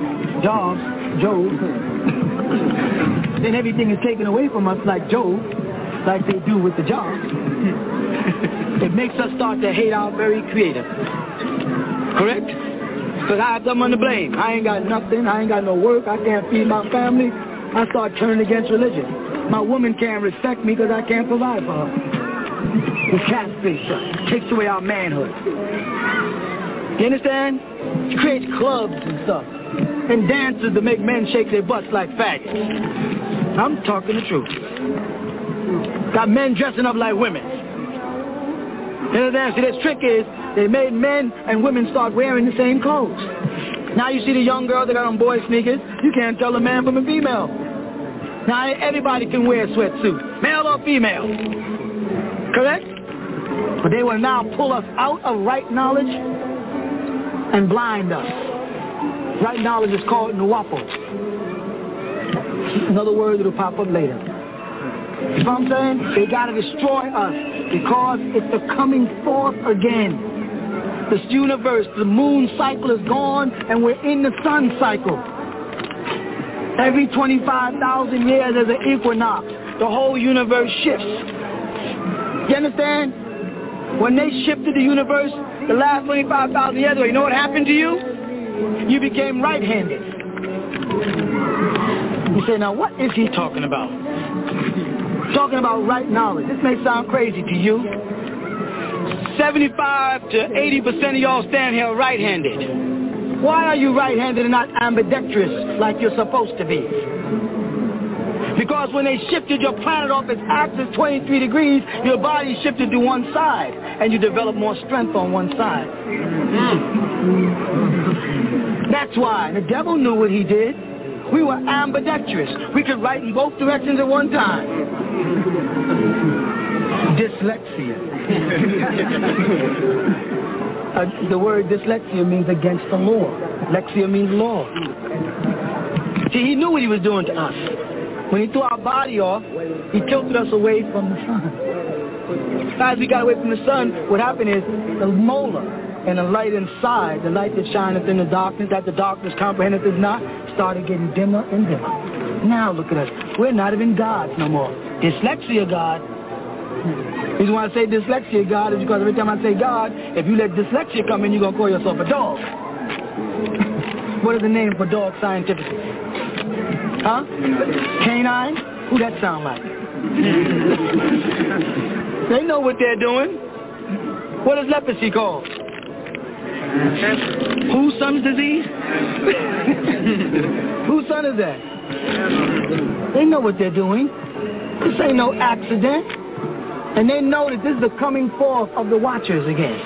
then everything is taken away from us like Job, like they do with the job. It makes us start to hate our very creator. Correct? Because I have someone to blame. I ain't got nothing. I ain't got no work. I can't feed my family. I start turning against religion. My woman can't respect me because I can't provide for her. The castrates us. Takes away our manhood. You understand? It creates clubs and stuff. And dances to make men shake their butts like faggots. I'm talking the truth. Got men dressing up like women. You understand? See, the trick is they made men and women start wearing the same clothes. Now you see the young girls that got on boy sneakers. You can't tell a man from a female. Now everybody can wear a sweatsuit, male or female. Correct? But they will now pull us out of right knowledge and blind us. Right knowledge is called Nuwapo. Another word that'll pop up later. You know what I'm saying? They got to destroy us because it's the coming forth again. This universe, the moon cycle is gone and we're in the sun cycle. Every 25,000 years there's an equinox. The whole universe shifts. You understand? When they shifted the universe the last 25,000 years ago, you know what happened to you? You became right-handed. You say, now what is he talking about? Talking about right knowledge. This may sound crazy to you. 75 to 80% of y'all stand here right-handed. Why are you right-handed and not ambidextrous like you're supposed to be? Because when they shifted your planet off its axis 23 degrees, your body shifted to one side, and you develop more strength on one side. That's why. The devil knew what he did. We were ambidextrous. We could write in both directions at one time. Dyslexia. The word dyslexia means against the law. Lexia means Lord. See, he knew what he was doing to us. When he threw our body off, he tilted us away from the sun. As we got away from the sun, what happened is the molar and the light inside, the light that shineth in the darkness, that the darkness comprehendeth is not, started getting dimmer and dimmer. Now look at us. We're not even gods no more. Dyslexia God. The reason why I say dyslexia God is because every time I say God, if you let dyslexia come in, you're going to call yourself a dog. What is the name for dog scientifically? Huh? Canine? Who that sound like? They know what they're doing. What is leprosy called? Whose son's disease? Whose son is that? They know what they're doing. This ain't no accident. And they know that this is the coming forth of the watchers again.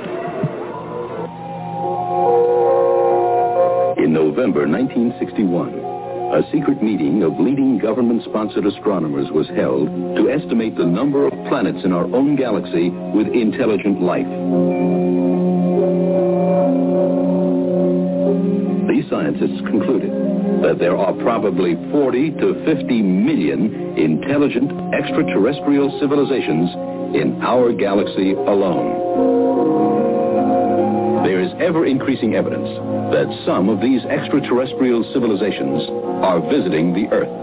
In November 1961, a secret meeting of leading government-sponsored astronomers was held to estimate the number of planets in our own galaxy with intelligent life. These scientists concluded that there are probably 40 to 50 million intelligent extraterrestrial civilizations in our galaxy alone. There is ever-increasing evidence that some of these extraterrestrial civilizations are visiting the Earth.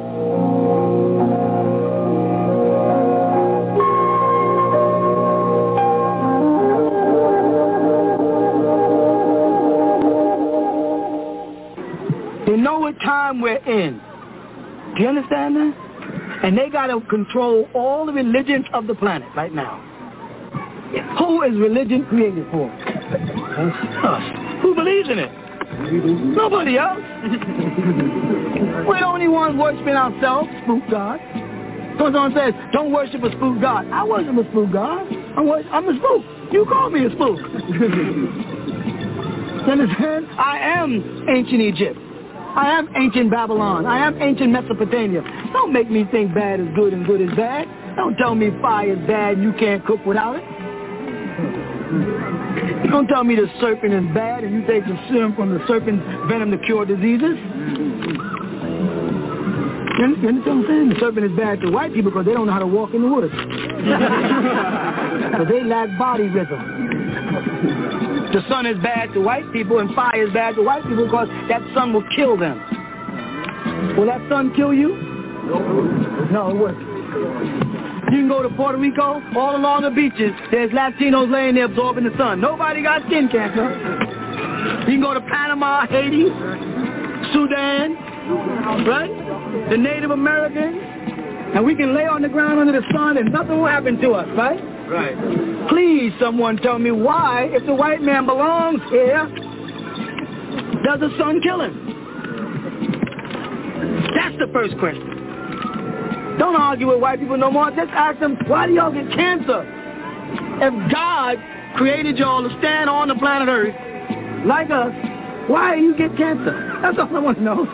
They know what time we're in. Do you understand that? And they got to control all the religions of the planet right now. Who is religion created for? Us. Who believes in it? Nobody else. We're the only ones worshiping ourselves, spook God. So someone says, don't worship a spook God. I worship a spook God. I'm a spook. You call me a spook. You understand? I am ancient Egypt. I am ancient Babylon. I am ancient Mesopotamia. Don't make me think bad is good and good is bad. Don't tell me fire is bad and you can't cook without it. Don't tell me the serpent is bad and you take the serum from the serpent's venom to cure diseases. You understand what I'm saying? The serpent is bad to white people because they don't know how to walk in the woods. But they lack body rhythm. The sun is bad to white people and fire is bad to white people because that sun will kill them. Will that sun kill you? No, it won't. You can go to Puerto Rico, all along the beaches, there's Latinos laying there absorbing the sun. Nobody got skin cancer. You can go to Panama, Haiti, Sudan, right? The Native Americans, and we can lay on the ground under the sun and nothing will happen to us, right? Right. Please, someone tell me why, if the white man belongs here, does the sun kill him? That's the first question. Don't argue with white people no more. Just ask them, why do y'all get cancer? If God created y'all to stand on the planet Earth, like us, why do you get cancer? That's all I want to know.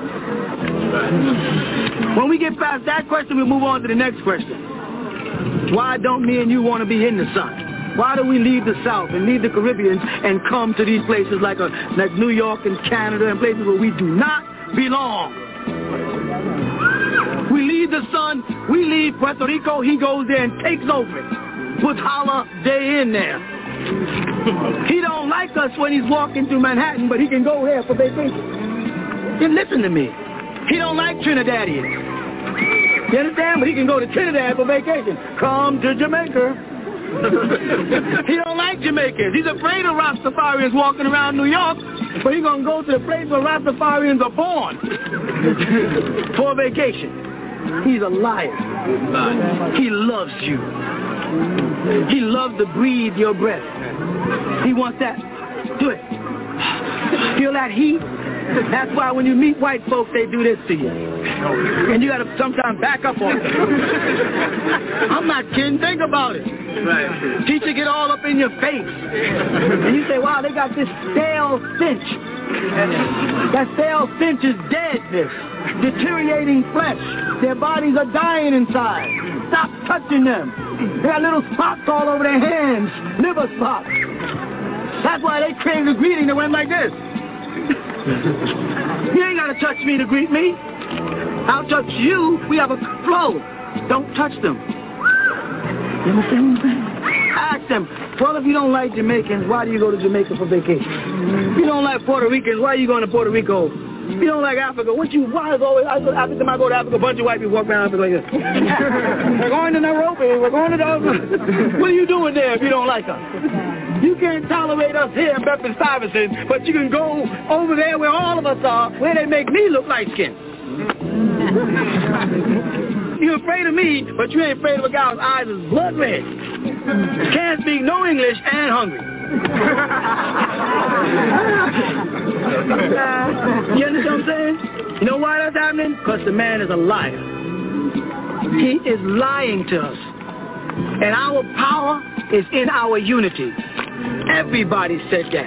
When we get past that question, we move on to the next question. Why don't me and you want to be in the sun? Why do we leave the South and leave the Caribbean and come to these places like New York and Canada and places where we do not belong? We leave the sun, we leave Puerto Rico, he goes there and takes over it. Puts holiday in there. He don't like us when he's walking through Manhattan, but he can go there for vacation. Then listen to me. He don't like Trinidadians. You understand? But he can go to Trinidad for vacation. Come to Jamaica. He don't like Jamaicans. He's afraid of Rastafarians walking around New York, but he's going to go to the place where Rastafarians are born for vacation. He's a liar. He loves you. He loves to breathe your breath. He wants that. Do it. Feel that heat? That's why when you meet white folks, they do this to you. And you got to sometimes back up on it. I'm not kidding. Think about it. Right. Teacher get all up in your face. And you say, wow, they got this stale stench. That stale stench is deadness, deteriorating flesh. Their bodies are dying inside. Stop touching them. They got little spots all over their hands, liver spots. That's why they crave the greeting that went like this. You ain't got to touch me to greet me. I'll touch you. We have a flow. Don't touch them. You understand what I'm saying? Ask them, well, if you don't like Jamaicans, why do you go to Jamaica for vacation? If you don't like Puerto Ricans, why are you going to Puerto Rico? If you don't like Africa, why is always, every time I go to Africa, a bunch of white people walk around Africa like this. We're going to Nairobi, we're going to the... What are you doing there if you don't like us? You can't tolerate us here in Bedford-Stuyvesant, but you can go over there where all of us are, where they make me look light-skinned. You're afraid of me, but you ain't afraid of a guy whose eyes is blood red. Can't speak no English and hungry. You understand what I'm saying? You know why that's happening? Because the man is a liar. He is lying to us. And our power is in our unity. Everybody said that.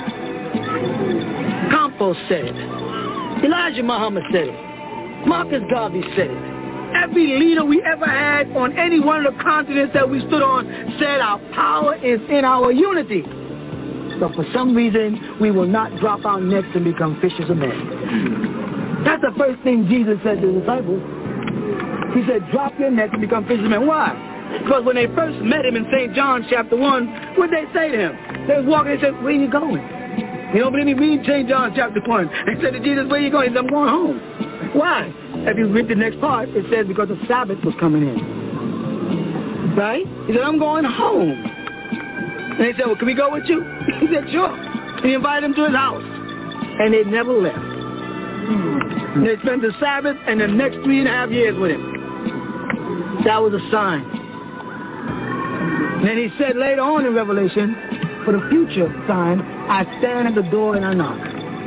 Campos said it. Elijah Muhammad said it. Marcus Garvey said it. Every leader we ever had on any one of the continents that we stood on said our power is in our unity. But for some reason, we will not drop our nets and become fishers of men. That's the first thing Jesus said to the disciples. He said, drop your nets and become fishers of men. Why? Because when they first met him in St. John chapter 1, what did they say to him? They was walking and said, where are you going? You don't believe me? Read St. John chapter 1. They said to Jesus, where are you going? He said, I'm going home. Why? If you read the next part, it says because the Sabbath was coming in. Right? He said, I'm going home. And they said, well, can we go with you? He said, sure. And he invited them to his house. And they never left. They spent the Sabbath and the next 3.5 years with him. That was a sign. And then he said later on in Revelation, for the future sign, I stand at the door and I knock.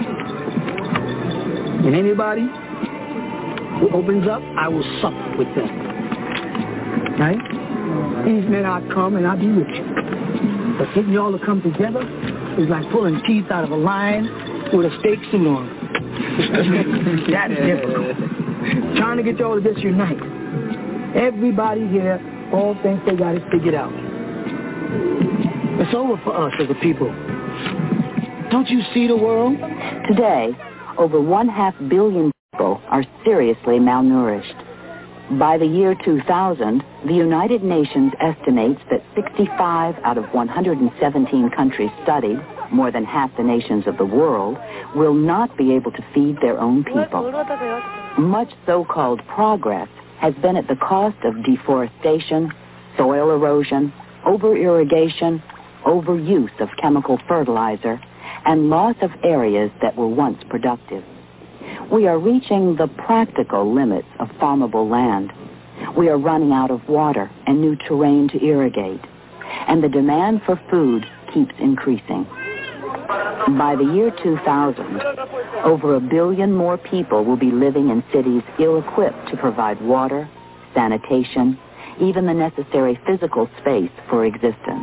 And anybody who opens up, I will sup with them. Right? These men I come and I be with you. But getting y'all to come together is like pulling teeth out of a lion with a steak suit on. That's difficult. Trying to get y'all to just unite. Everybody here all thinks they got it figured out. It's over for us as a people. Don't you see the world? Today, over 1/2 billion people are seriously malnourished. By the year 2000, the United Nations estimates that 65 out of 117 countries studied, more than half the nations of the world, will not be able to feed their own people. Much so-called progress has been at the cost of deforestation, soil erosion, over-irrigation, overuse of chemical fertilizer, and loss of areas that were once productive. We are reaching the practical limits of farmable land. We are running out of water and new terrain to irrigate, and the demand for food keeps increasing. By the year 2000, over 1 billion more people will be living in cities ill-equipped to provide water, sanitation, even the necessary physical space for existence.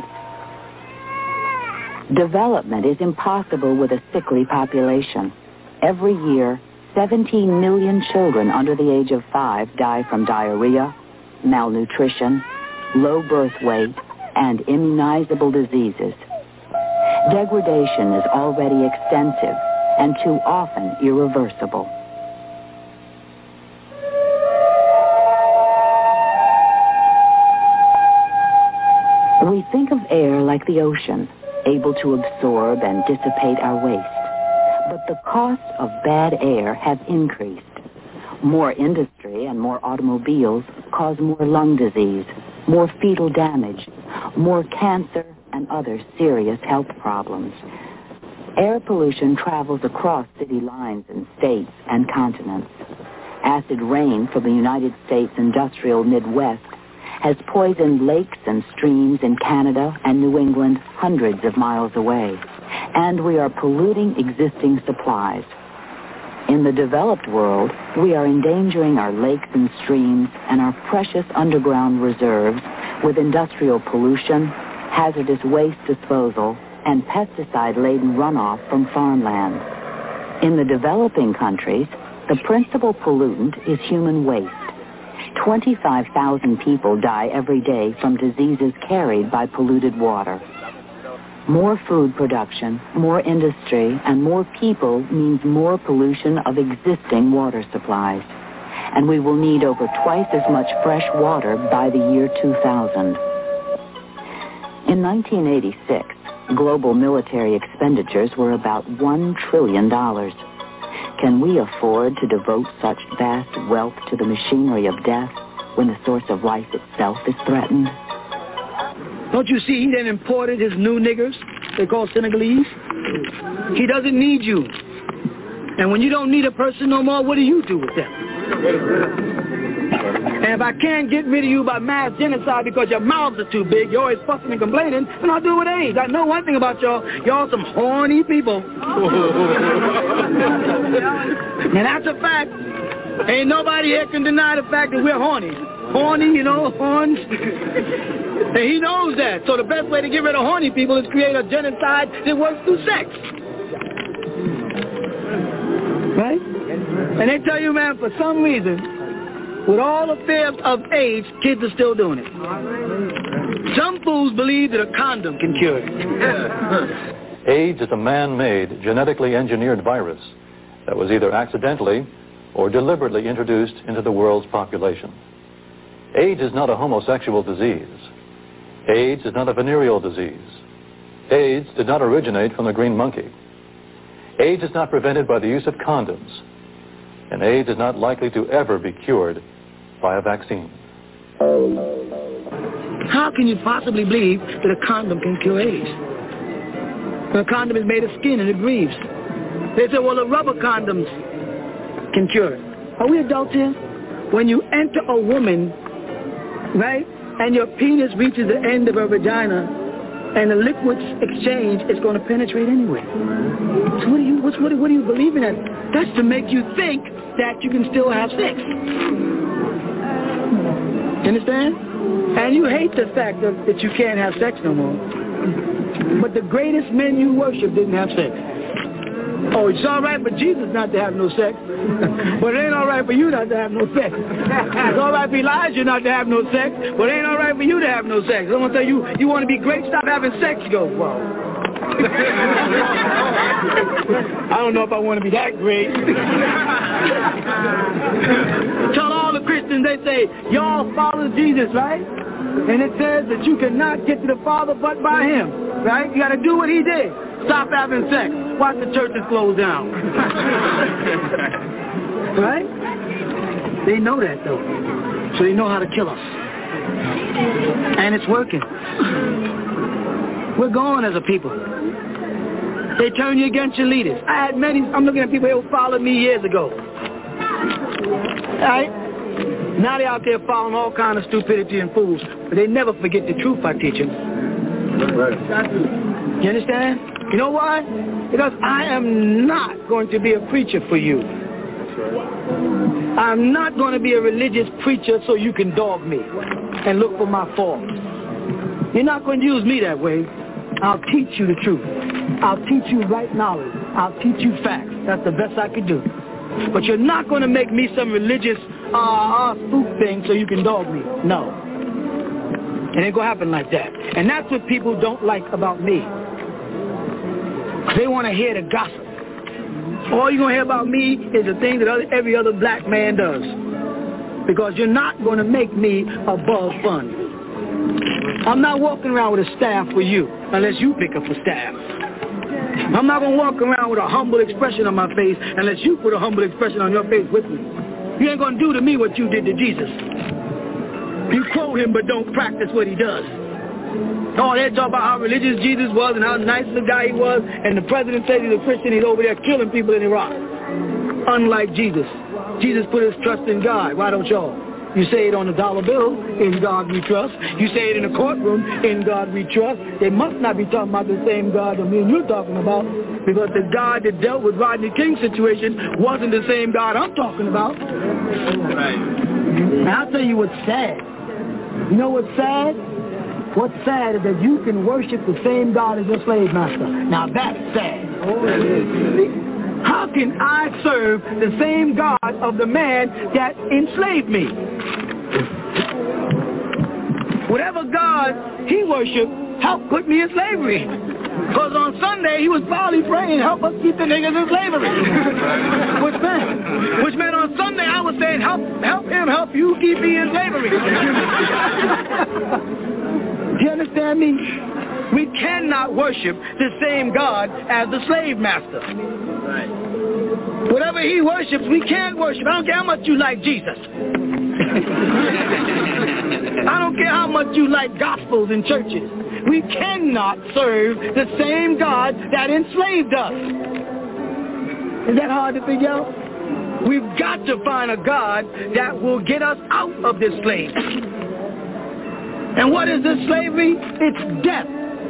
Development is impossible with a sickly population. Every year, 17 million children under the age of 5 die from diarrhea, malnutrition, low birth weight, and immunizable diseases. Degradation is already extensive and too often irreversible. We think of air like the ocean, able to absorb and dissipate our waste. But the costs of bad air have increased. More industry and more automobiles cause more lung disease, more fetal damage, more cancer, and other serious health problems. Air pollution travels across city lines in states and continents. Acid rain from the United States industrial Midwest has poisoned lakes and streams in Canada and New England hundreds of miles away. And we are polluting existing supplies. In the developed world, we are endangering our lakes and streams and our precious underground reserves with industrial pollution, hazardous waste disposal, and pesticide-laden runoff from farmland. In the developing countries, the principal pollutant is human waste. 25,000 people die every day from diseases carried by polluted water. More food production, more industry, and more people means more pollution of existing water supplies. And we will need over twice as much fresh water by the year 2000. In 1986, global military expenditures were about $1 trillion. Can we afford to devote such vast wealth to the machinery of death when the source of life itself is threatened? Don't you see he then imported his new niggers, they call Senegalese? He doesn't need you. And when you don't need a person no more, what do you do with them? And if I can't get rid of you by mass genocide because your mouths are too big, you're always fussing and complaining, then I'll do it with AIDS. I know one thing about y'all. Y'all some horny people. And that's a fact. Ain't nobody here can deny the fact that we're horny. Horny, you know, horns. And he knows that. So the best way to get rid of horny people is create a genocide that works through sex. Right? And they tell you, man, for some reason, with all the fears of AIDS, kids are still doing it. Some fools believe that a condom can cure it. AIDS is a man-made, genetically engineered virus that was either accidentally or deliberately introduced into the world's population. AIDS is not a homosexual disease. AIDS is not a venereal disease. AIDS did not originate from the green monkey. AIDS is not prevented by the use of condoms. And AIDS is not likely to ever be cured by a vaccine. How can you possibly believe that a condom can cure AIDS? A condom is made of skin and it grieves. They say, well, the rubber condoms can cure it. Are we adults here? When you enter a woman, right, and your penis reaches the end of her vagina, and the liquids exchange, it's going to penetrate anyway. So what do you believe in that? That's to make you think that you can still have sex. You understand? And you hate the fact that you can't have sex no more. But the greatest men you worship didn't have sex. Oh, it's all right for Jesus not to have no sex. But it ain't all right for you not to have no sex. It's all right for Elijah not to have no sex. But it ain't all right for you to have no sex. I'm going to tell you, you want to be great, stop having sex. You go, well. I don't know if I want to be that great. Tell all the Christians, they say, y'all follow Jesus, right? And it says that you cannot get to the Father but by him, right? You got to do what he did. Stop having sex. Watch the churches close down. Right? They know that, though. So they know how to kill us. And it's working. We're gone as a people. They turn you against your leaders. I had many, I'm looking at people who followed me years ago. Right? Now they're out there following all kind of stupidity and fools. But they never forget the truth I teach them. You understand? You know why? Because I am not going to be a preacher for you. I'm not going to be a religious preacher so you can dog me and look for my faults. You're not going to use me that way. I'll teach you the truth. I'll teach you right knowledge. I'll teach you facts. That's the best I could do. But you're not going to make me some religious spook thing so you can dog me. No. It ain't going to happen like that. And that's what people don't like about me. They want to hear the gossip. All you're going to hear about me is the thing that every other black man does. Because you're not going to make me above fun. I'm not walking around with a staff for you unless you pick up a staff. I'm not going to walk around with a humble expression on my face unless you put a humble expression on your face with me. You ain't going to do to me what you did to Jesus. You quote him but don't practice what he does. Oh, they talk about how religious Jesus was and how nice the guy he was, and the president said he's a Christian, he's over there killing people in Iraq. Unlike Jesus. Jesus put his trust in God. Why don't y'all? You say it on a dollar bill, in God we trust. You say it in a courtroom, in God we trust. They must not be talking about the same God that me and you're talking about, because the God that dealt with Rodney King's situation wasn't the same God I'm talking about. Right. And I'll tell you what's sad. You know what's sad? What's sad is that you can worship the same God as your slave master. Now that's sad. How can I serve the same God of the man that enslaved me? Whatever God he worshiped helped put me in slavery. Because on Sunday, he was probably praying, help us keep the niggas in slavery. Which meant on Sunday, I was saying, help him, help you keep me in slavery. Do you understand me? We cannot worship the same God as the slave master. Right. Whatever he worships, we can't worship. I don't care how much you like Jesus. I don't care how much you like gospels in churches. We cannot serve the same God that enslaved us. Is that hard to figure out? We've got to find a God that will get us out of this slavery. And what is this slavery? It's death.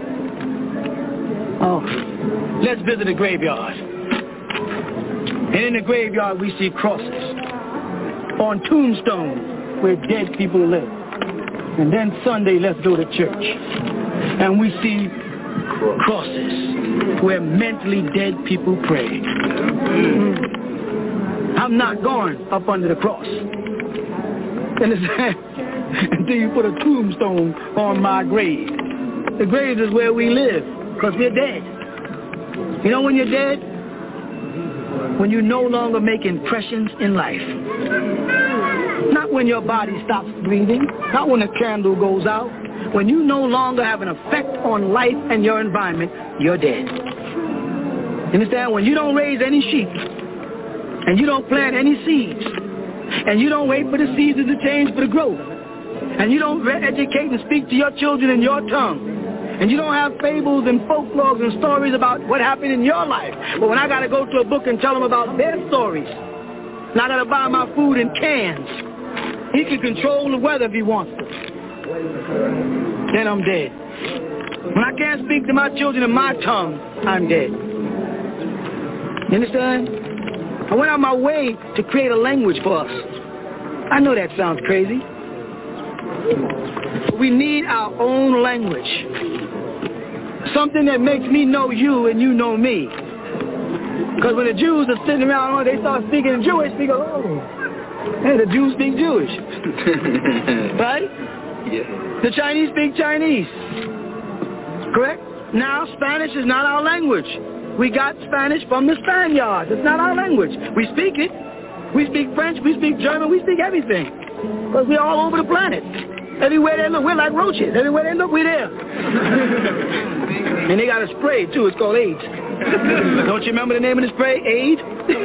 Oh, let's visit a graveyard. And in the graveyard we see crosses on tombstones where dead people live. And then Sunday, let's go to church. And we see crosses where mentally dead people pray. I'm not going up under the cross. Understand? Until you put a tombstone on my grave. The grave is where we live, because we're dead. You know when you're dead? When you no longer make impressions in life. Not when your body stops breathing. Not when a candle goes out. When you no longer have an effect on life and your environment, you're dead. You understand? When you don't raise any sheep, and you don't plant any seeds, and you don't wait for the seasons to change for the growth, and you don't educate and speak to your children in your tongue, and you don't have fables and folklores and stories about what happened in your life. But when I got to go to a book and tell them about their stories, and I got to buy my food in cans, he can control the weather if he wants to. Then I'm dead. When I can't speak to my children in my tongue, I'm dead. You understand? I went out my way to create a language for us. I know that sounds crazy. We need our own language. Something that makes me know you and you know me. Because when the Jews are sitting around, they start speaking in Jewish, they go, oh, hey, the Jews speak Jewish. Right? Yeah. The Chinese speak Chinese. Correct? Now, Spanish is not our language. We got Spanish from the Spaniards. It's not our language. We speak it. We speak French. We speak German. We speak everything. Because we're all over the planet. Everywhere they look, we're like roaches. Everywhere they look, we're there. And they got a spray, too. It's called AIDS. Don't you remember the name of the spray? AIDS?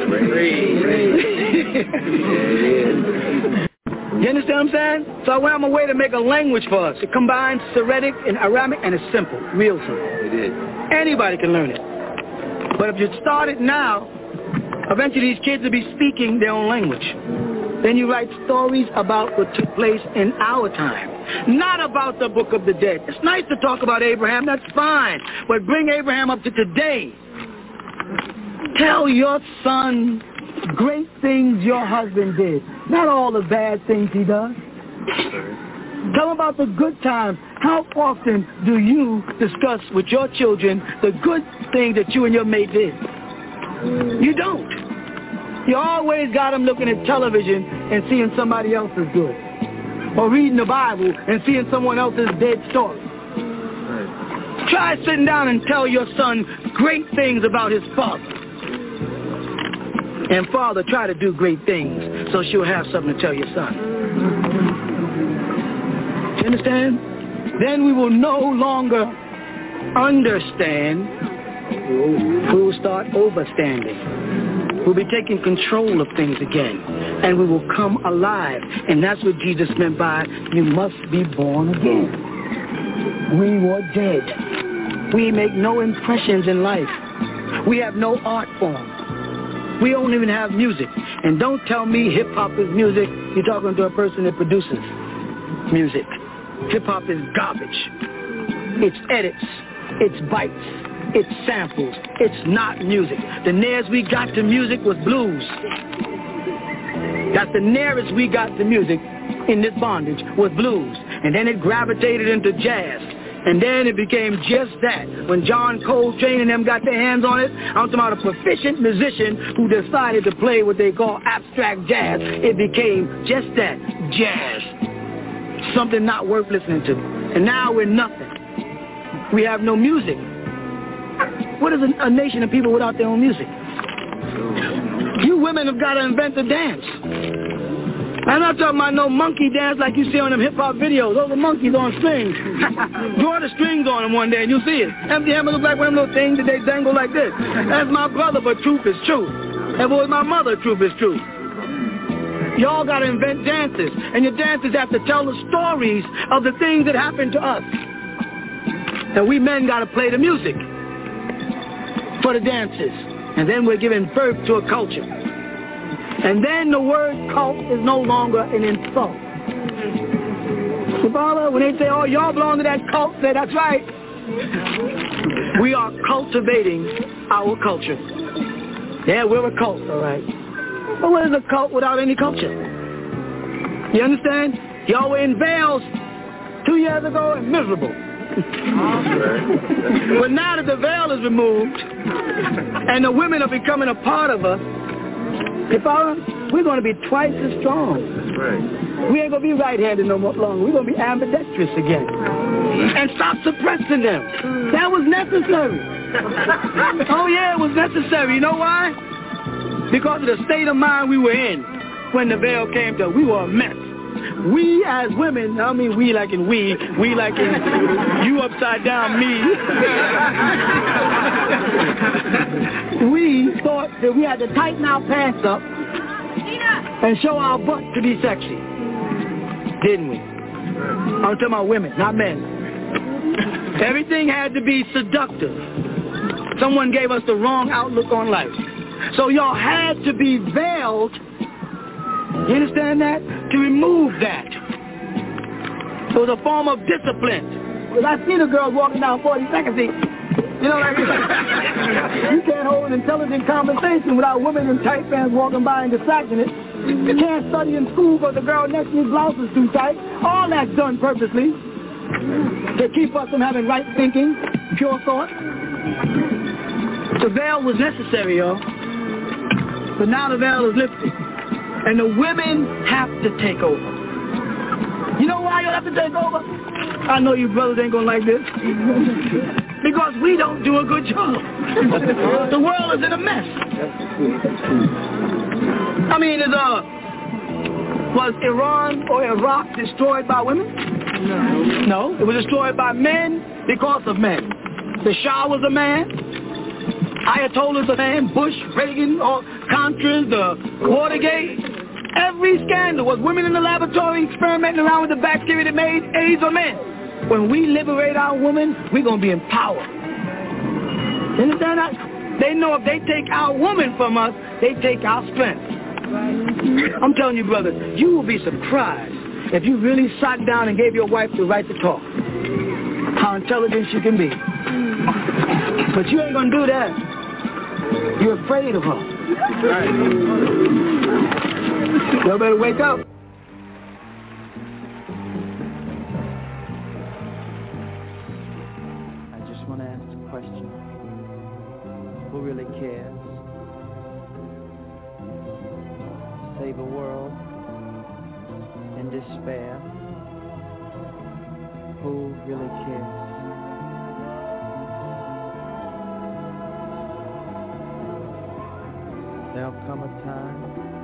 You understand what I'm saying? So I went on my way to make a language for us. It combines Syriac and Aramaic, and it's simple, real simple. It is. Anybody can learn it. But if you start it now, eventually these kids will be speaking their own language. Then you write stories about what took place in our time, not about the Book of the Dead. It's nice to talk about Abraham, that's fine, but bring Abraham up to today. Tell your son great things your husband did, not all the bad things he does. Tell them about the good times. How often do you discuss with your children the good things that you and your mate did? You don't. You always got them looking at television and seeing somebody else's good. Or reading the Bible and seeing someone else's dead story. Try sitting down and tell your son great things about his father. And father, try to do great things so she'll have something to tell your son. You understand? Then we will no longer understand. We will start overstanding. We'll be taking control of things again. And we will come alive. And that's what Jesus meant by, you must be born again. We were dead. We make no impressions in life. We have no art form. We don't even have music. And don't tell me hip-hop is music. You're talking to a person that produces music. Hip-hop is garbage. It's edits. It's bites. It's samples. It's not music. The nearest we got to music was blues. That's the nearest we got to music in this bondage was blues. And then it gravitated into jazz. And then it became just that. When John Coltrane and them got their hands on it, I'm talking about a proficient musician who decided to play what they call abstract jazz. It became just that, jazz. Something not worth listening to. And now we're nothing. We have no music. What is a nation of people without their own music? You women have got to invent the dance. I'm not talking about no monkey dance like you see on them hip-hop videos. Those are monkeys on strings. Draw the strings on them one day and you'll see it. MC Hammer looks like one of them little things that they dangle like this. That's my brother, but truth is truth. That was my mother, truth is truth. Y'all got to invent dances, and your dances have to tell the stories of the things that happened to us. And we men got to play the music for the dances. And then we're giving birth to a culture. And then the word cult is no longer an insult. So, Father, when they say, oh, y'all belong to that cult, say, that's right. We are cultivating our culture. Yeah, we're a cult, all right. But what is a cult without any culture? You understand? Y'all were in veils 2 years ago and miserable. But now that the veil is removed and the women are becoming a part of us, we're going to be twice as strong. That's right. We ain't going to be right-handed no more longer. We're going to be ambidextrous again. And stop suppressing them. That was necessary. Oh, yeah, it was necessary. You know why? Because of the state of mind we were in when the veil came to us. We were a mess. We as women, I mean we like in we like in you upside down me. We thought that we had to tighten our pants up and show our butt to be sexy. Didn't we? I'm talking about women, not men. Everything had to be seductive. Someone gave us the wrong outlook on life. So y'all had to be veiled. You understand that? To remove that. It was a form of discipline. Because I see the girls walking down 42nd Street. You know, like, you can't hold an intelligent conversation without women in tight pants walking by and distracting it. You can't study in school because the girl next to you's blouse is too tight. All that's done purposely to keep us from having right thinking, pure thought. The veil was necessary, y'all. But now the veil is lifted. And the women have to take over. You know why y'all have to take over? I know you brothers ain't gonna like this. Because we don't do a good job. The world is in a mess. I mean, was Iran or Iraq destroyed by women? No. It was destroyed by men because of men. The Shah was a man. Ayatollah's a man. Bush, Reagan, or Contras, the Watergate. Every scandal was women in the laboratory experimenting around with the bacteria that made AIDS or men. When we liberate our women, we're going to be empowered. You understand that? They know if they take our woman from us, they take our strength. I'm telling you, brother, you will be surprised if you really sat down and gave your wife the right to talk. How intelligent she can be. But you ain't going to do that. You're afraid of her. Y'all better wake up. I just want to ask a question. Who really cares? Save a world in despair. Who really cares? There'll come a time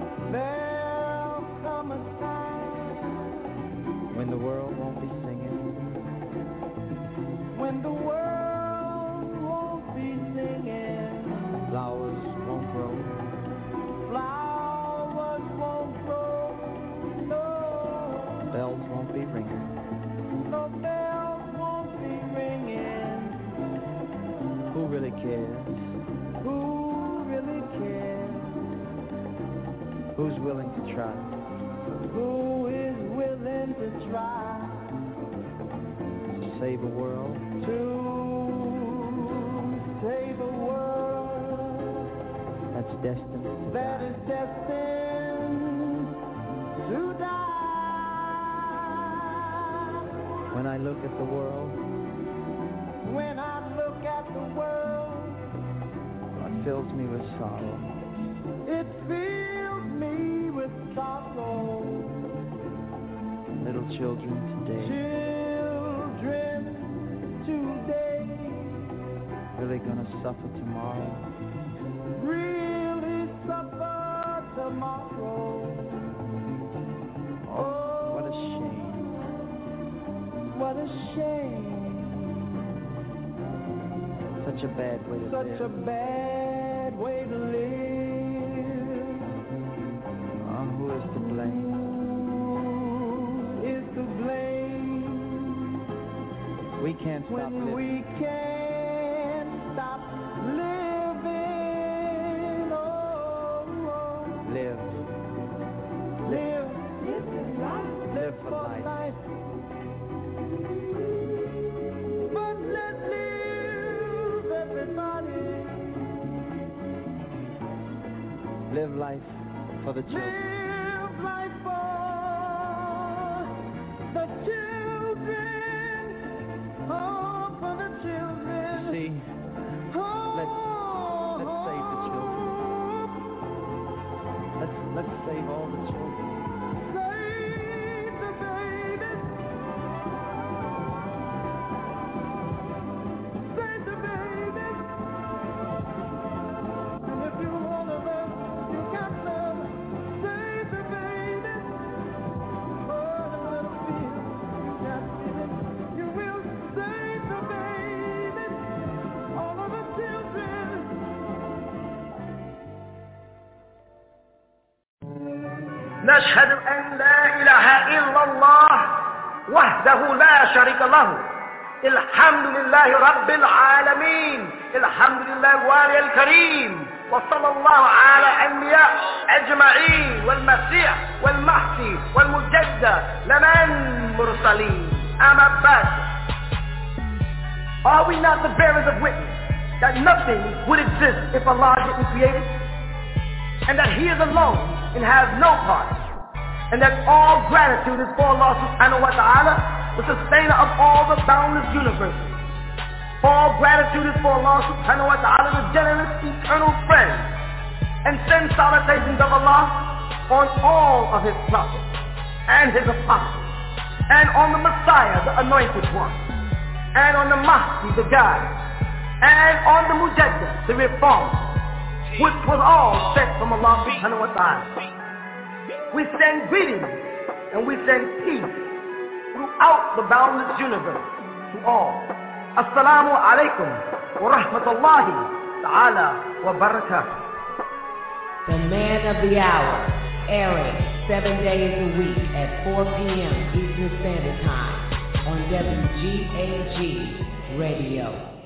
when the world won't be singing. When the world won't be singing. Flowers won't grow. Flowers won't grow. No. Bells won't be ringing. No bells won't be ringing. Who really cares? Who really cares? Who's willing to try? Who is willing to try to save a world? To save a world that's destined to die. That is destined to die. When I look at the world, what fills me with sorrow? It fills me with sorrow. Little children today really gonna suffer tomorrow. Really suffer tomorrow. Oh, what a shame. What a shame. Such a bad way to live. Such a bad way to live. Who is to blame? Who is to blame? We can't stop when living. We can't stop living. Oh, live. Live. Live for life. But let's live, everybody. Live life for the children. Live life for the children. Oh, for the children. See, let's save the children. Let's save all the children. Save the babies. Save the babies. And if you want to love, you got love. Save the babies. Oh, let them feel you got feeling. You will save the babies. All of the children. نشهد أن لا إله إلا الله وحده لا شريك له الحمد لله رب العالمين الحمد لله الوالي الكريم وصلى الله على الأنبياء أجمعين والمسيح والمهدي والمجدد لمن مرسلين أما بعد. Are we not the bearers of witness that nothing would exist if Allah didn't create it? And that He is alone and has no part, and that all gratitude is for Allah subhanahu wa ta'ala, the sustainer of all the boundless universes. All gratitude is for Allah subhanahu wa ta'ala, the generous eternal friend, and send salutations of Allah on all of His prophets and His apostles, and on the Messiah, the anointed one, and on the Mahdi, the guide, and on the Mujaddid, the reformer, which was all sent from Allah subhanahu wa ta'ala. We send greetings and we send peace throughout the boundless universe to all. Assalamu alaikum wa rahmatullahi ta'ala wa barakatuh. The Man of the Hour, airing 7 days a week at 4 p.m. Eastern Standard Time on WGAG Radio.